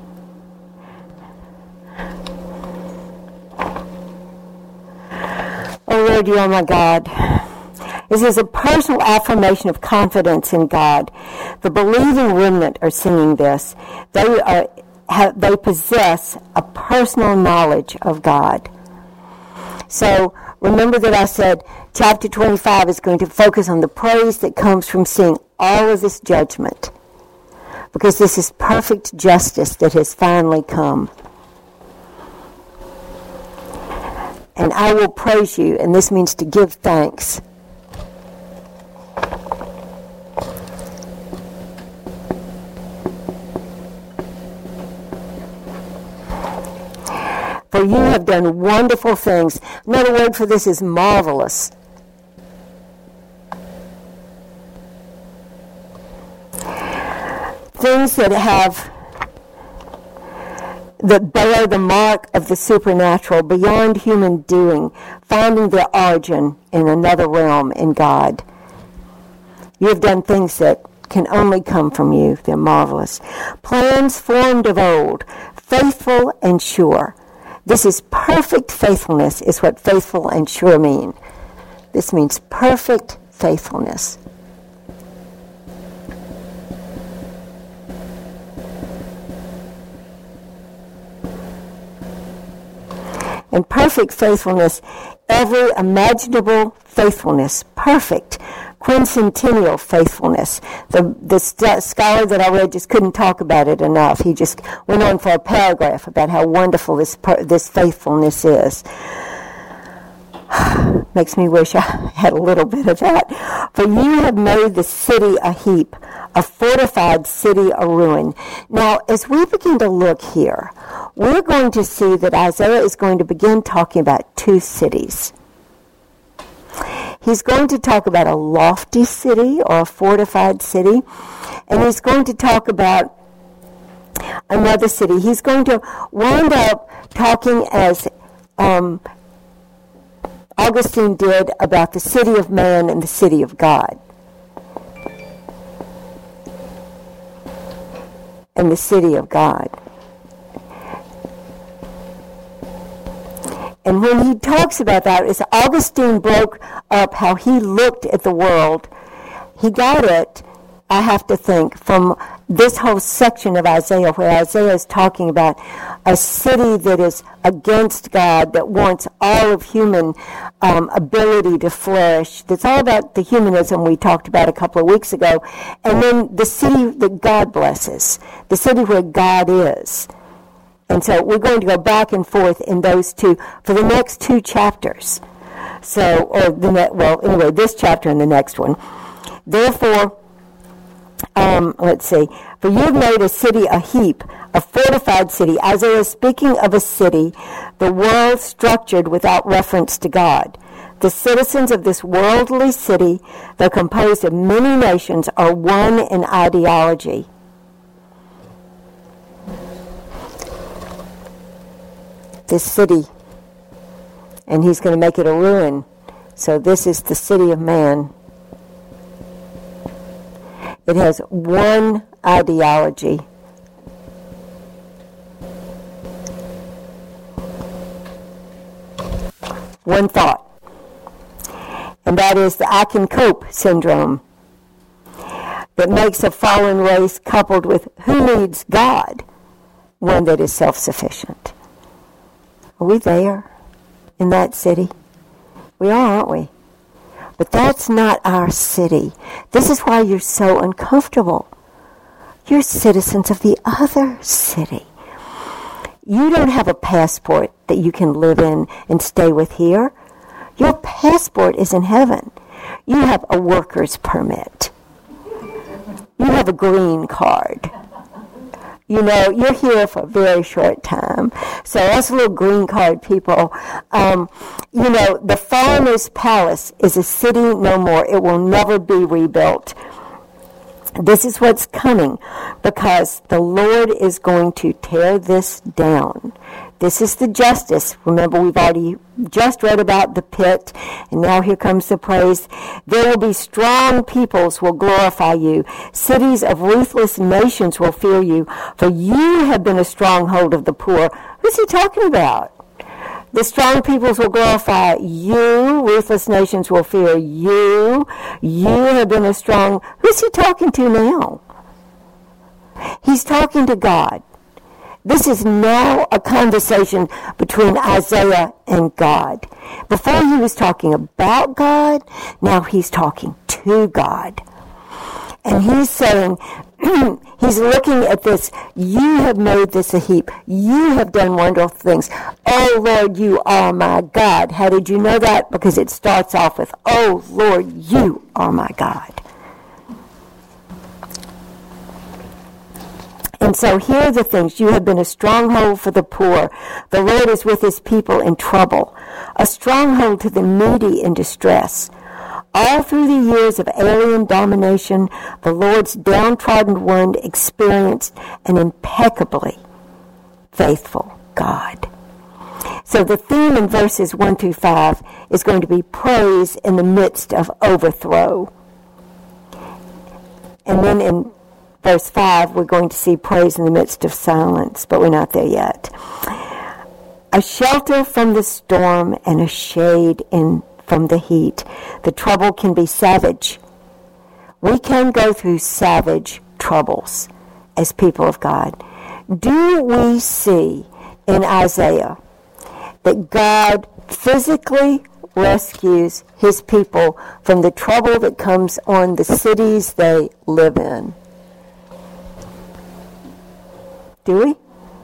Oh, Lord, you are my God. This is a personal affirmation of confidence in God. The believing remnant are singing this. They are, have, they possess a personal knowledge of God. So remember that I said chapter twenty-five is going to focus on the praise that comes from seeing all of this judgment, because this is perfect justice that has finally come. And I will praise you, and this means to give thanks. For you have done wonderful things. Another word for this is marvelous. Things that have, that bear the mark of the supernatural, beyond human doing, finding their origin in another realm in God. You have done things that can only come from you. They're marvelous. Plans formed of old, faithful and sure. This is perfect faithfulness, is what faithful and sure mean. This means perfect faithfulness. And perfect faithfulness, every imaginable faithfulness, perfect, quincentennial faithfulness. The, the st- scholar that I read just couldn't talk about it enough. He just went on for a paragraph about how wonderful this per- this faithfulness is. Makes me wish I had a little bit of that. For you have made the city a heap, a fortified city a ruin. Now, as we begin to look here, we're going to see that Isaiah is going to begin talking about two cities. He's going to talk about a lofty city or a fortified city, and he's going to talk about another city. He's going to wind up talking as um, Augustine did about the city of man and the city of God. And the city of God. And when he talks about that, as Augustine broke up how he looked at the world, he got it, I have to think, from this whole section of Isaiah, where Isaiah is talking about a city that is against God, that wants all of human um, ability to flourish. That's all about the humanism we talked about a couple of weeks ago. And then the city that God blesses, the city where God is. And so we're going to go back and forth in those two for the next two chapters. So, or the ne- well, anyway, this chapter and the next one. Therefore, um, let's see. For you've made a city a heap, a fortified city. Isaiah is speaking of a city, the world structured without reference to God. The citizens of this worldly city, though composed of many nations, are one in ideology. This city, and he's going to make it a ruin. So this is the city of man. It has one ideology. One thought. And that is the I can cope syndrome that makes a fallen race coupled with who needs God, one that is self-sufficient. Are we there in that city? We are, aren't we? But that's not our city. This is why you're so uncomfortable. You're citizens of the other city. You don't have a passport that you can live in and stay with here. Your passport is in heaven. You have a worker's permit. You have a green card. You know, you're here for a very short time. So us little green card people, um, you know, the foreigner's palace is a city no more. It will never be rebuilt. This is what's coming, because the Lord is going to tear this down. This is the justice. Remember, we've already just read about the pit, and now here comes the praise. There will be strong peoples will glorify you. Cities of ruthless nations will fear you, for you have been a stronghold of the poor. Who's he talking about? The strong peoples will glorify you. Ruthless nations will fear you. You have been a strong... Who's he talking to now? He's talking to God. This is now a conversation between Isaiah and God. Before he was talking about God, now he's talking to God. And he's saying, he's looking at this, you have made this a heap. You have done wonderful things. Oh, Lord, you are my God. How did you know that? Because it starts off with, oh, Lord, you are my God. And so here are the things. You have been a stronghold for the poor. The Lord is with his people in trouble. A stronghold to the needy in distress. All through the years of alien domination, the Lord's downtrodden one experienced an impeccably faithful God. So the theme in verses one through five is going to be praise in the midst of overthrow. And then in verse five, we're going to see praise in the midst of silence, but we're not there yet. a shelter from the storm and a shade in from the heat. The trouble can be savage. We can go through savage troubles as people of God. Do we see in Isaiah that God physically rescues his people from the trouble that comes on the cities they live in? Do we?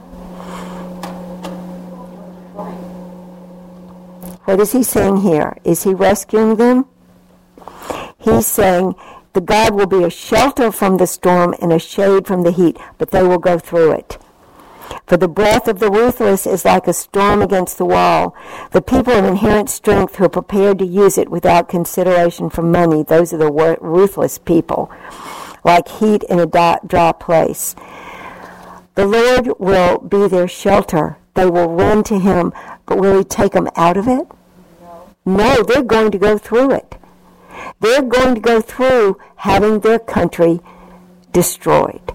What is he saying here? Is he rescuing them? He's saying the God will be a shelter from the storm and a shade from the heat, but they will go through it. For the breath of the ruthless is like a storm against the wall. The people of inherent strength who are prepared to use it without consideration for money, those are the ruthless people, like heat in a dry place. The Lord will be their shelter. They will run to him, but will he take them out of it? No. No, they're going to go through it. They're going to go through having their country destroyed.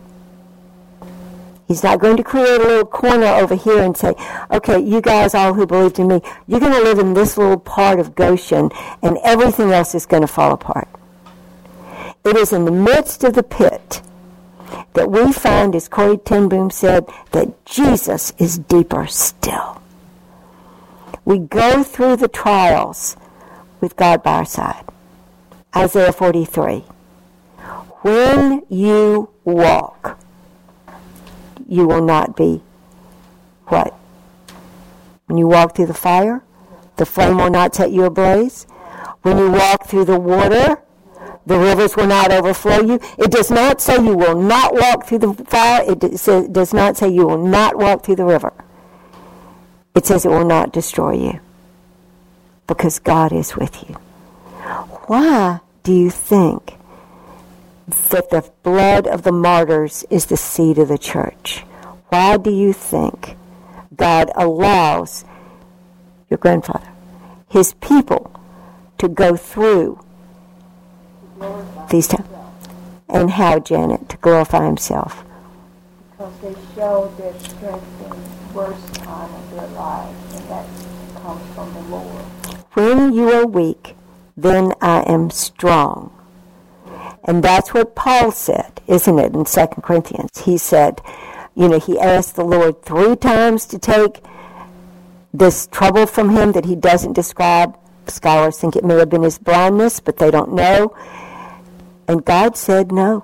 He's not going to create a little corner over here and say, okay, you guys all who believed in me, you're going to live in this little part of Goshen, and everything else is going to fall apart. It is in the midst of the pit that we find, as Corrie ten Boom said, that Jesus is deeper still. We go through the trials with God by our side. Isaiah forty-three. When you walk, you will not be what? When you walk through the fire, the flame will not set you ablaze. When you walk through the water, the rivers will not overflow you. It does not say you will not walk through the fire. It does not say you will not walk through the river. It says it will not destroy you because God is with you. Why do you think that the blood of the martyrs is the seed of the church? Why do you think God allows your grandfather, his people, to go through these times? And how, Janet, to glorify himself? Because they show their strength in the worst time of their lives, and that comes from the Lord. When you are weak, then I am strong. And that's what Paul said, isn't it, in Second Corinthians? He said, you know, he asked the Lord three times to take this trouble from him that he doesn't describe. Scholars think it may have been his blindness, but they don't know. And God said no.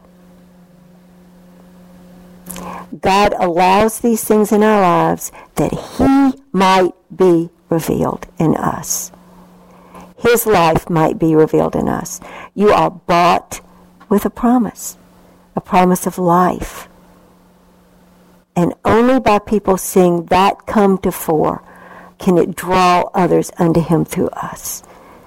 God allows these things in our lives that he might be revealed in us. His life might be revealed in us. You are bought with a promise, a promise of life. And only by people seeing that come to fore can it draw others unto him through us.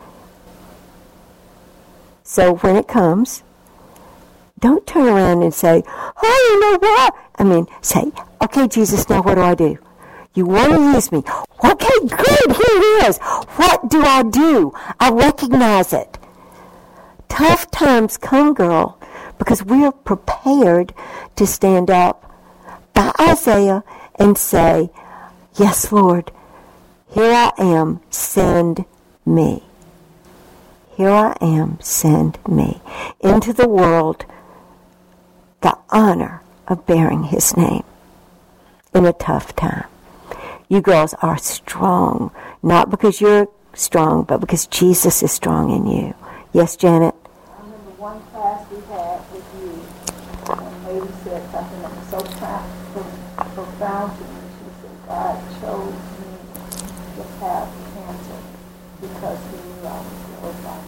So when it comes, don't turn around and say, oh, you know what? I mean, say, okay, Jesus, now what do I do? You want to use me. Okay, good, here it is. What do I do? I recognize it. Tough times come, girl, because we are prepared to stand up by Isaiah and say, yes, Lord, here I am, send me. Here I am, send me into the world, the honor of bearing his name in a tough time. You girls are strong, not because you're strong, but because Jesus is strong in you. Yes, Janet? I remember one class we had with you, and a lady said something that was so profound to me. She said, God chose me to have cancer because he knew I was glorified.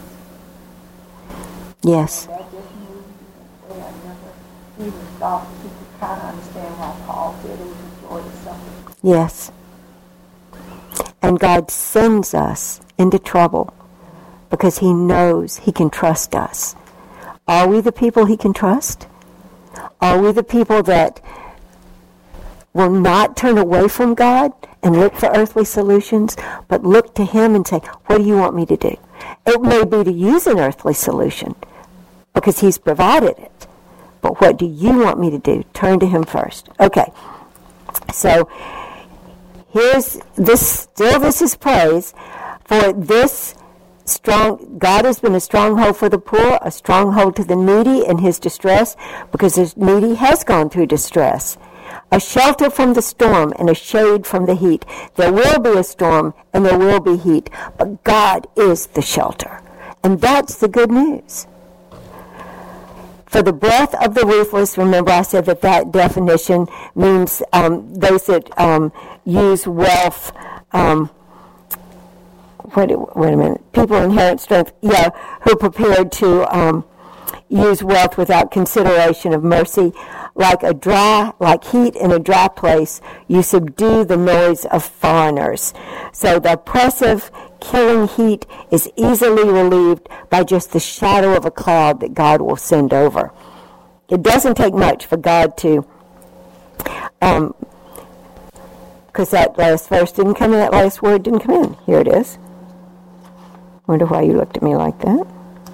Yes. And that just moved me in a way I never even thought you could kind of understand why Paul said it was a joy to suffer. Yes. And God sends us into trouble because he knows he can trust us. Are we the people he can trust? Are we the people that will not turn away from God and look for earthly solutions, but look to him and say, what do you want me to do? It may be to use an earthly solution because he's provided it. But what do you want me to do? Turn to him first. Okay. So here's this, still this is praise for this strong, God has been a stronghold for the poor, a stronghold to the needy in his distress, because the needy has gone through distress. A shelter from the storm and a shade from the heat. There will be a storm and there will be heat, but God is the shelter. And that's the good news. For the breath of the ruthless, remember I said that that definition means um, those that um, use wealth, um, wait, wait a minute, people of inherent strength, yeah, who are prepared to um, use wealth without consideration of mercy. Like a dry, like heat in a dry place, you subdue the noise of foreigners. So the oppressive, killing heat is easily relieved by just the shadow of a cloud that God will send over. It doesn't take much for God to, um, because that last verse didn't come in, that last word didn't come in. Here it is. Wonder why you looked at me like that.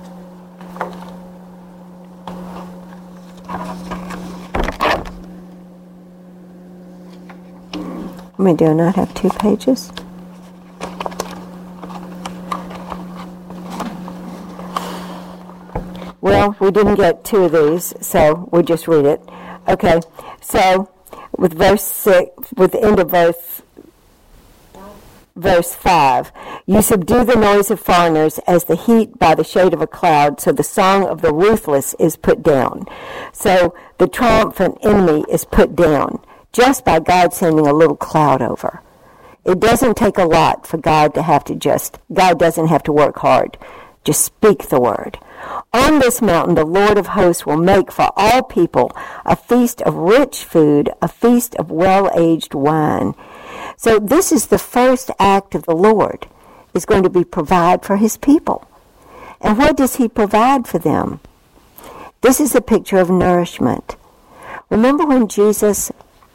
I mean, do I not have two pages? Well, we didn't get two of these, so we'll just read it. Okay, so with verse six, with the end of verse, verse five, you subdue the noise of foreigners as the heat by the shade of a cloud, so the song of the ruthless is put down. So the triumphant enemy is put down, just by God sending a little cloud over. It doesn't take a lot for God to have to just, God doesn't have to work hard. Just speak the word. On this mountain the Lord of hosts will make for all people a feast of rich food, a feast of well-aged wine. So this is the first act of the Lord, is going to be provide for his people. And what does he provide for them? This is a picture of nourishment. Remember when Jesus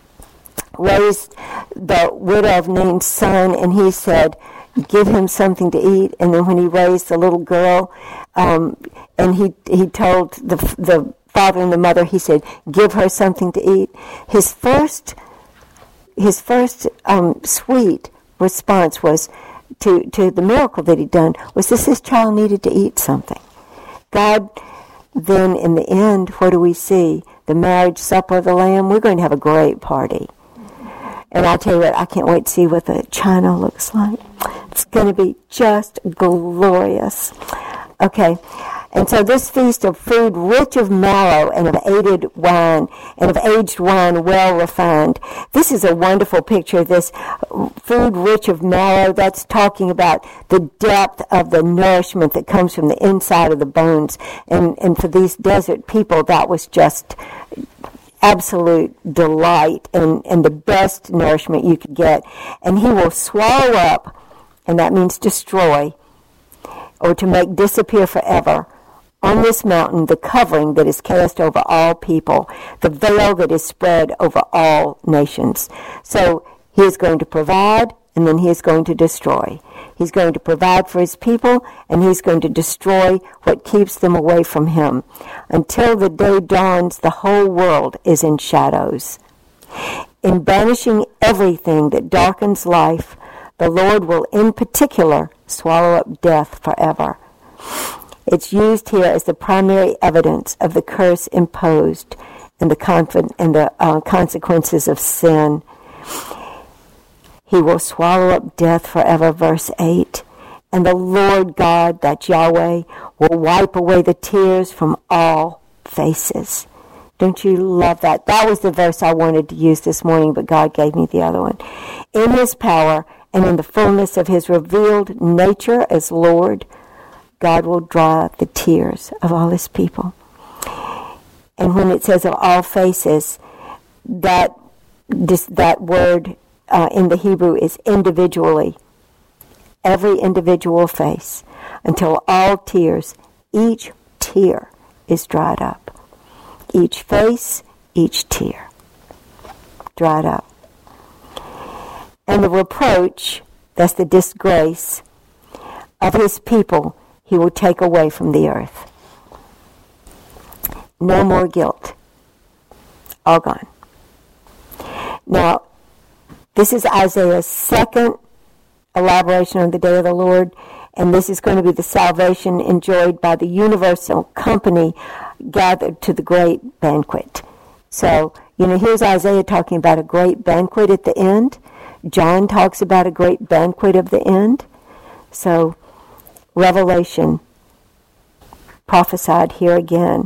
raised the widow of Nain's son, and he said, give him something to eat. And then when he raised the little girl, um, and he he told the the father and the mother, he said, give her something to eat. His first his first um, sweet response was to to the miracle that he'd done was this: this child needed to eat something. God then, in the end, what do we see? The marriage supper of the Lamb. We're going to have a great party. And I'll tell you what, I can't wait to see what the china looks like. It's going to be just glorious. Okay, and so this feast of food rich of marrow and of aged wine, and of aged wine well refined. This is a wonderful picture of this food rich of marrow. That's talking about the depth of the nourishment that comes from the inside of the bones. And, and for these desert people, that was just absolute delight and, and the best nourishment you could get. And he will swallow up, and that means destroy, or to make disappear forever, on this mountain the covering that is cast over all people, the veil that is spread over all nations. So he is going to provide, and then he is going to destroy. He's going to provide for his people, and he's going to destroy what keeps them away from him. Until the day dawns, the whole world is in shadows. In banishing everything that darkens life, the Lord will in particular swallow up death forever. It's used here as the primary evidence of the curse imposed and the, conf- and the uh, consequences of sin. He will swallow up death forever, verse eight. And the Lord God, that Yahweh, will wipe away the tears from all faces. Don't you love that? That was the verse I wanted to use this morning, but God gave me the other one. In his power and in the fullness of his revealed nature as Lord, God will dry the tears of all his people. And when it says of all faces, that this, that word uh, in the Hebrew is individually. Every individual face, until all tears, each tear is dried up. Each face, each tear, dried up. And the reproach, that's the disgrace of his people, he will take away from the earth. No more guilt. All gone. Now, This is Isaiah's second elaboration on the day of the Lord, and this is going to be the salvation enjoyed by the universal company gathered to the great banquet. So, you know, here's Isaiah talking about a great banquet at the end. John talks about a great banquet of the end. So, Revelation prophesied here again.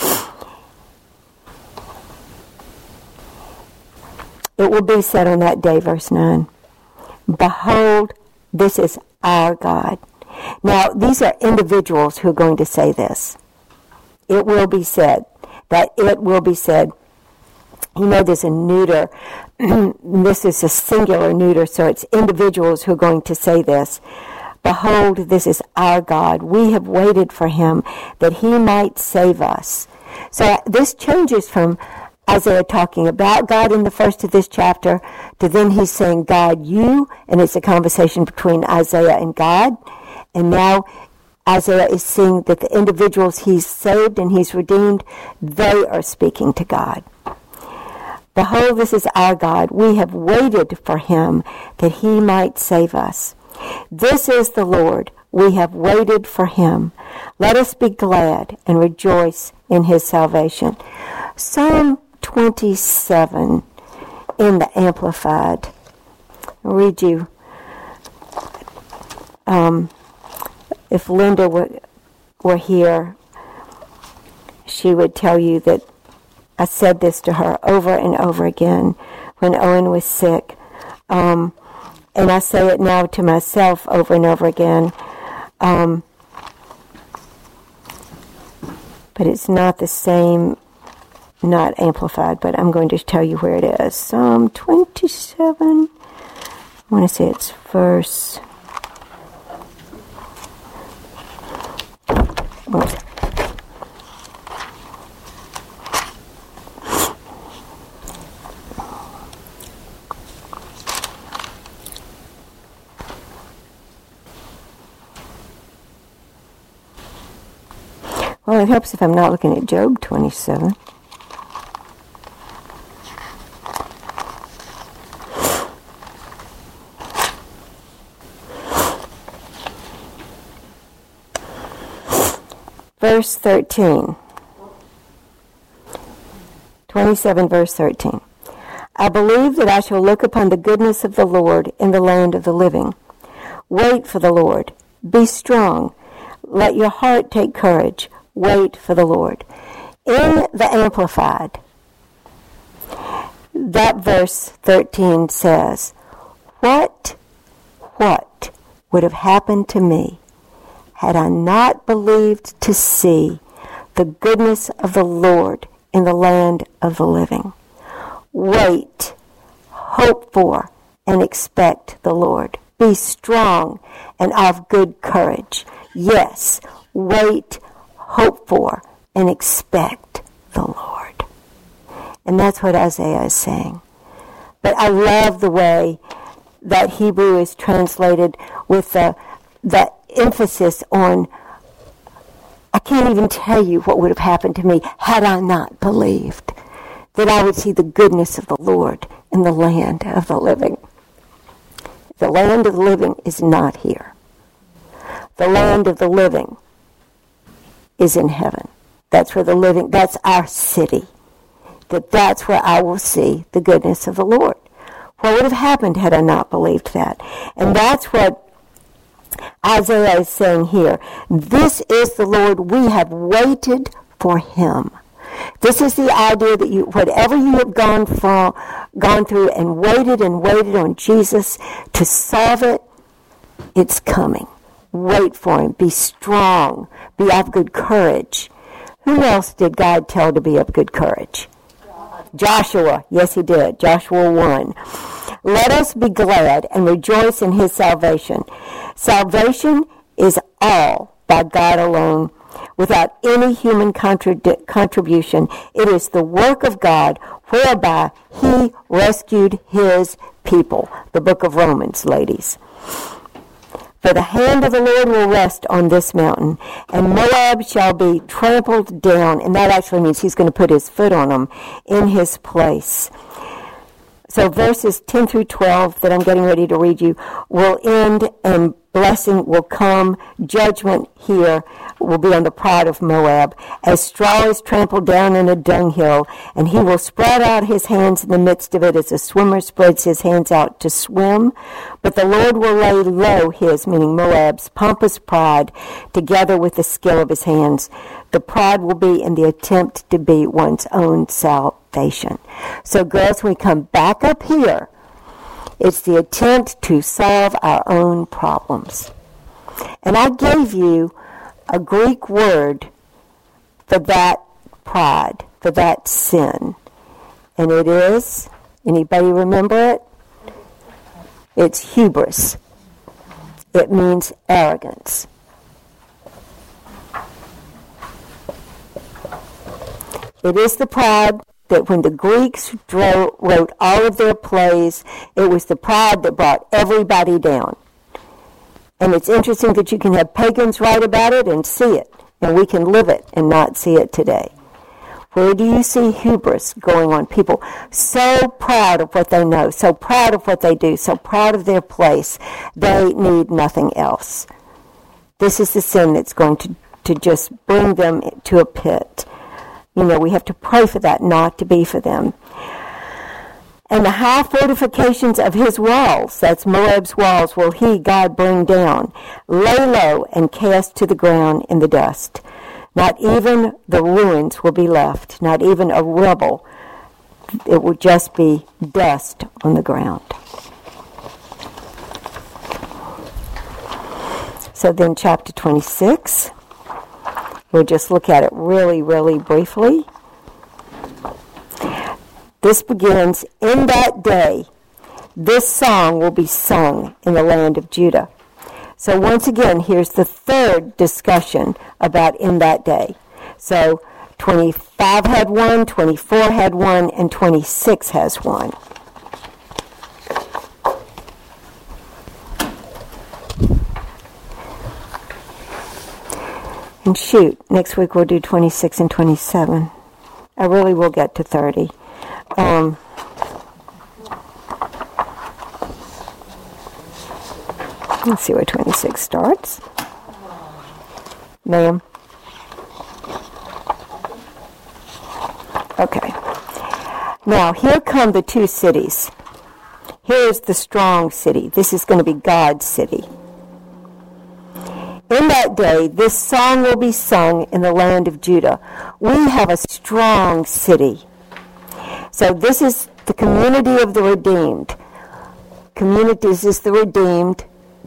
It will be said on that day, verse nine, behold, this is our God. Now, these are individuals who are going to say this. It will be said, that it will be said. You know, there's a neuter. This is a singular neuter, so it's individuals who are going to say this. Behold, this is our God. We have waited for him that he might save us. So this changes from Isaiah talking about God in the first of this chapter to then he's saying, God, you, and it's a conversation between Isaiah and God. And now Isaiah is seeing that the individuals he's saved and he's redeemed, they are speaking to God. Behold, this is our God. We have waited for him that he might save us. This is the Lord. We have waited for him. Let us be glad and rejoice in his salvation. Psalm twenty-seven in the Amplified. I'll read you. Um, if Linda were, were here, she would tell you that I said this to her over and over again when Owen was sick. Um, and I say it now to myself over and over again. Um, but it's not the same, not amplified, but I'm going to tell you where it is. Psalm twenty-seven. I want to say it's verse... What? Well, it helps if I'm not looking at Job twenty-seven. Verse thirteen. twenty-seven, verse thirteen. I believe that I shall look upon the goodness of the Lord in the land of the living. Wait for the Lord. Be strong. Let your heart take courage. Wait for the Lord. In the Amplified, that verse thirteen says, What, what would have happened to me had I not believed to see the goodness of the Lord in the land of the living? Wait, hope for, and expect the Lord. Be strong and of good courage. Yes, wait, hope for, and expect the Lord. And that's what Isaiah is saying. But I love the way that Hebrew is translated with the, the emphasis on, I can't even tell you what would have happened to me had I not believed that I would see the goodness of the Lord in the land of the living. The land of the living is not here. The land of the living is in heaven. That's where the living, that's our city. That that's where I will see the goodness of the Lord. What would have happened had I not believed that? And that's what Isaiah is saying here. This is the Lord. We have waited for him. This is the idea that you, whatever you have gone from, gone through and waited and waited on Jesus to solve it, it's coming. Wait for him. Be strong. Be of good courage. Who else did God tell to be of good courage? Joshua. Yes, he did. Joshua one. Let us be glad and rejoice in his salvation. Salvation is all by God alone, without any human contrib- contribution. It is the work of God whereby he rescued his people. The book of Romans, ladies. For the hand of the Lord will rest on this mountain, and Moab shall be trampled down. And that actually means he's going to put his foot on them in his place. So verses ten through twelve that I'm getting ready to read you will end, and blessing will come. Judgment here will be on the pride of Moab. As straw is trampled down in a dunghill, and he will spread out his hands in the midst of it as a swimmer spreads his hands out to swim. But the Lord will lay low his, meaning Moab's, pompous pride, together with the skill of his hands. The pride will be in the attempt to be one's own salvation. So girls, when we come back up here, it's the attempt to solve our own problems. And I gave you a Greek word for that pride, for that sin. And it is, anybody remember it? It's hubris. It means arrogance. It is the pride that when the Greeks wrote, wrote all of their plays, it was the pride that brought everybody down. And it's interesting that you can have pagans write about it and see it, and we can live it and not see it today. Where do you see hubris going on? People so proud of what they know, so proud of what they do, so proud of their place, they need nothing else. This is the sin that's going to, to just bring them to a pit. You know, we have to pray for that not to be for them. And the high fortifications of his walls, that's Moab's walls, will he, God, bring down, lay low, and cast to the ground in the dust. Not even the ruins will be left, not even a rubble. It will just be dust on the ground. So then chapter twenty-six. We'll just look at it really, really briefly. This begins, in that day, this song will be sung in the land of Judah. So once again, here's the third discussion about in that day. So twenty-five had one, twenty-four had one, and twenty-six has one. And shoot, next week we'll do twenty-six and twenty-seven. I really will get to thirty. Um, let's see where twenty-six starts. Ma'am? Okay. Now, here come the two cities. Here's the strong city. This is going to be God's city. In that day, this song will be sung in the land of Judah. We have a strong city. So this is the community of the redeemed. Communities is the redeemed.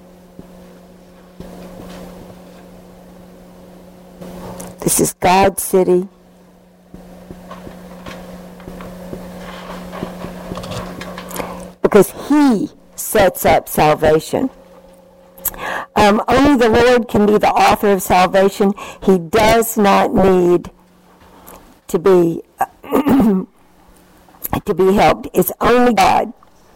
This is God's city. Because he sets up salvation. Um, only the Lord can be the author of salvation. He does not need to be uh, to be helped. It's only God.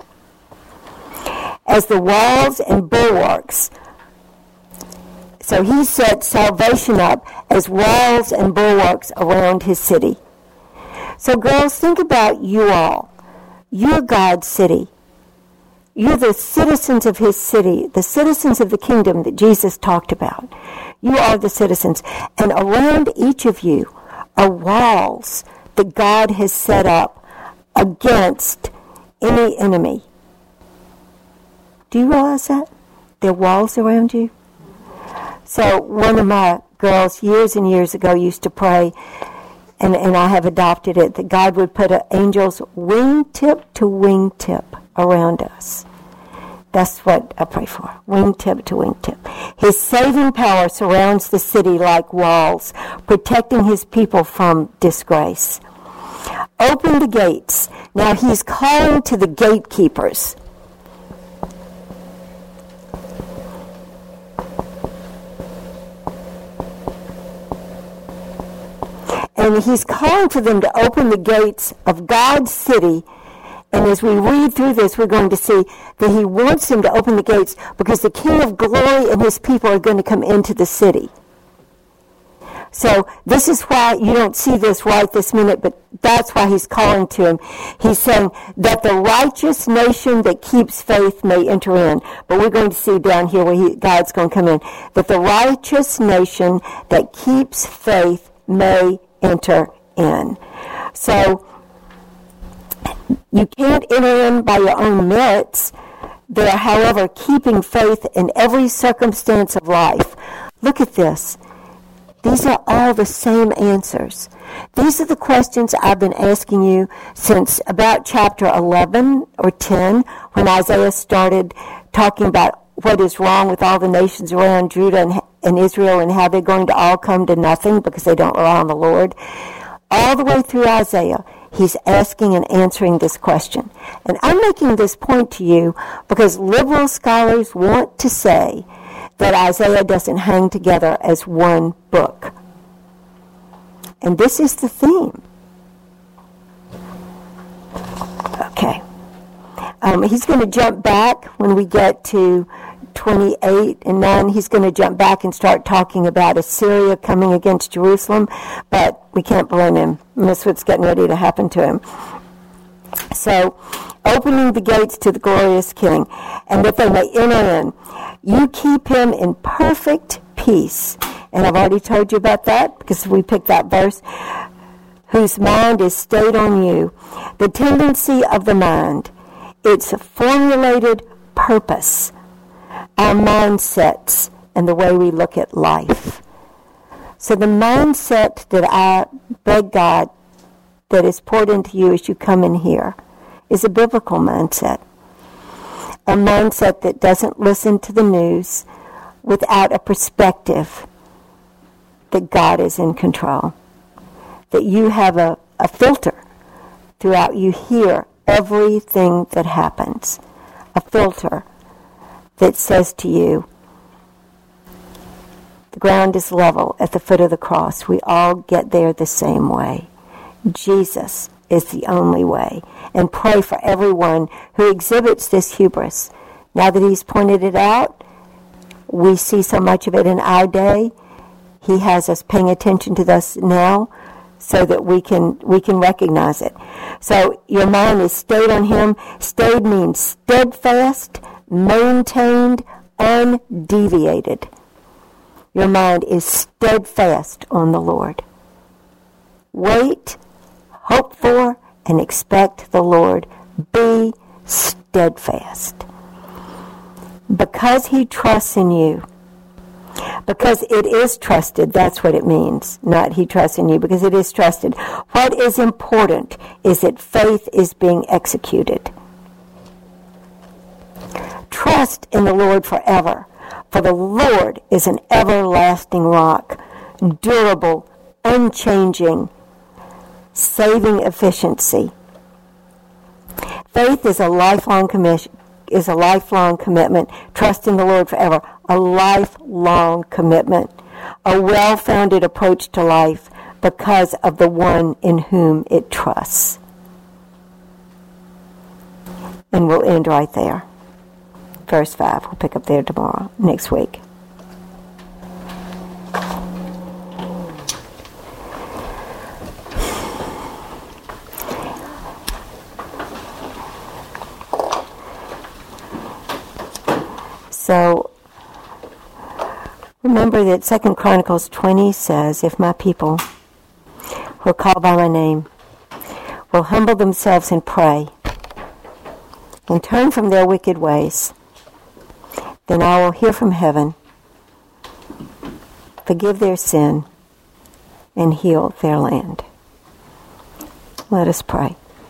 As the walls and bulwarks. So he set salvation up as walls and bulwarks around his city. So girls, think about you all. You're God's city. You're the citizens of his city, the citizens of the kingdom that Jesus talked about. You are the citizens. And around each of you are walls that God has set up against any enemy. Do you realize that? There are walls around you? So one of my girls years and years ago used to pray, and, and I have adopted it, that God would put an angel's wingtip to wingtip around us. That's what I pray for, wingtip to wingtip. His saving power surrounds the city like walls, protecting his people from disgrace. Open the gates. Now he's calling to the gatekeepers. And he's calling for them to open the gates of God's city. And as we read through this, we're going to see that he wants them to open the gates because the King of Glory and his people are going to come into the city. So this is why you don't see this right this minute, but that's why he's calling to him. He's saying that the righteous nation that keeps faith may enter in. But we're going to see down here where he, God's going to come in. That the righteous nation that keeps faith may enter in. So you can't enter in by your own merits. They are, however, keeping faith in every circumstance of life. Look at this. These are all the same answers. These are the questions I've been asking you since about chapter eleven or ten, when Isaiah started talking about what is wrong with all the nations around Judah and, and Israel and how they're going to all come to nothing because they don't rely on the Lord. All the way through Isaiah, he's asking and answering this question. And I'm making this point to you because liberal scholars want to say that Isaiah doesn't hang together as one book. And this is the theme. Okay. Um, he's going to jump back when we get to twenty-eight and nine. He's going to jump back and start talking about Assyria coming against Jerusalem, but we can't blame him. And that's what's getting ready to happen to him. So, opening the gates to the glorious King, and that they may enter in. You keep him in perfect peace. And I've already told you about that because we picked that verse. Whose mind is stayed on you. The tendency of the mind, its formulated purpose, our mindsets, and the way we look at life. So the mindset that I beg God that is poured into you as you come in here is a biblical mindset. A mindset that doesn't listen to the news without a perspective that God is in control. That you have a, a filter throughout. You hear everything that happens. A filter that says to you, the ground is level at the foot of the cross. We all get there the same way. Jesus is the only way. And pray for everyone who exhibits this hubris. Now that he's pointed it out, we see so much of it in our day. He has us paying attention to this now so that we can we can recognize it. So your mind is stayed on him. Stayed means steadfast, maintained, undeviated. Your mind is steadfast on the Lord. Wait, hope for, and expect the Lord. Be steadfast. Because he trusts in you. Because it is trusted, that's what it means. Not he trusts in you, because it is trusted. What is important is that faith is being executed. Trust in the Lord forever, for the Lord is an everlasting rock, durable, unchanging, saving efficiency. Faith is a lifelong commission, is a lifelong commitment. Trust in the Lord forever, a lifelong commitment, a well-founded approach to life because of the one in whom it trusts. And we'll end right there. Verse five. We'll pick up there tomorrow, next week. So, remember that Second Chronicles twenty says, if my people who are called by my name will humble themselves and pray and turn from their wicked ways, then I will hear from heaven, forgive their sin, and heal their land. Let us pray.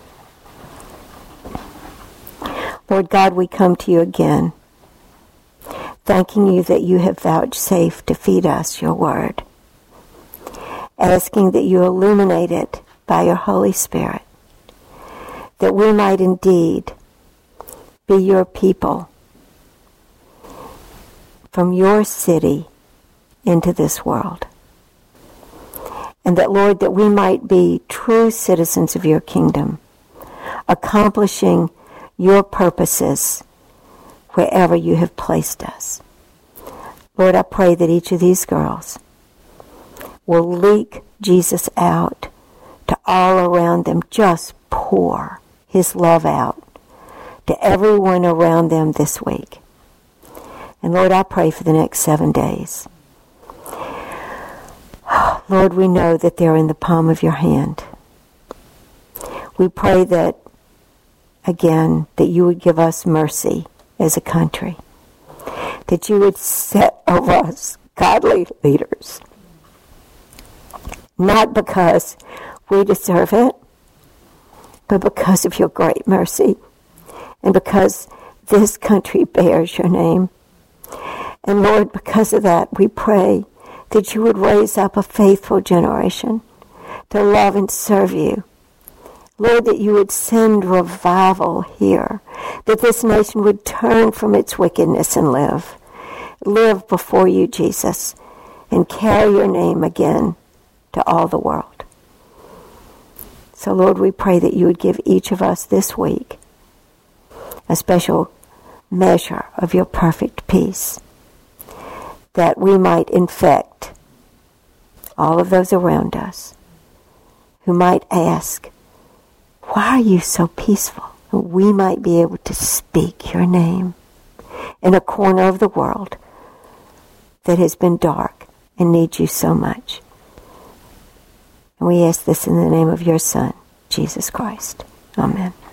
Lord God, we come to you again, thanking you that you have vouchsafed to feed us your word, asking that you illuminate it by your Holy Spirit, that we might indeed be your people from your city into this world. And that, Lord, that we might be true citizens of your kingdom, accomplishing your purposes wherever you have placed us. Lord, I pray that each of these girls will leak Jesus out to all around them. Just pour his love out to everyone around them this week. And Lord, I pray for the next seven days. Lord, we know that they're in the palm of your hand. We pray that, again, that you would give us mercy as a country, that you would set over us godly leaders, not because we deserve it, but because of your great mercy and because this country bears your name. And Lord, because of that, we pray that you would raise up a faithful generation to love and serve you. Lord, that you would send revival here, that this nation would turn from its wickedness and live. Live before you, Jesus, and carry your name again to all the world. So, Lord, we pray that you would give each of us this week a special measure of your perfect peace, that we might infect all of those around us who might ask, why are you so peaceful? And we might be able to speak your name in a corner of the world that has been dark and needs you so much. And we ask this in the name of your Son, Jesus Christ. Amen.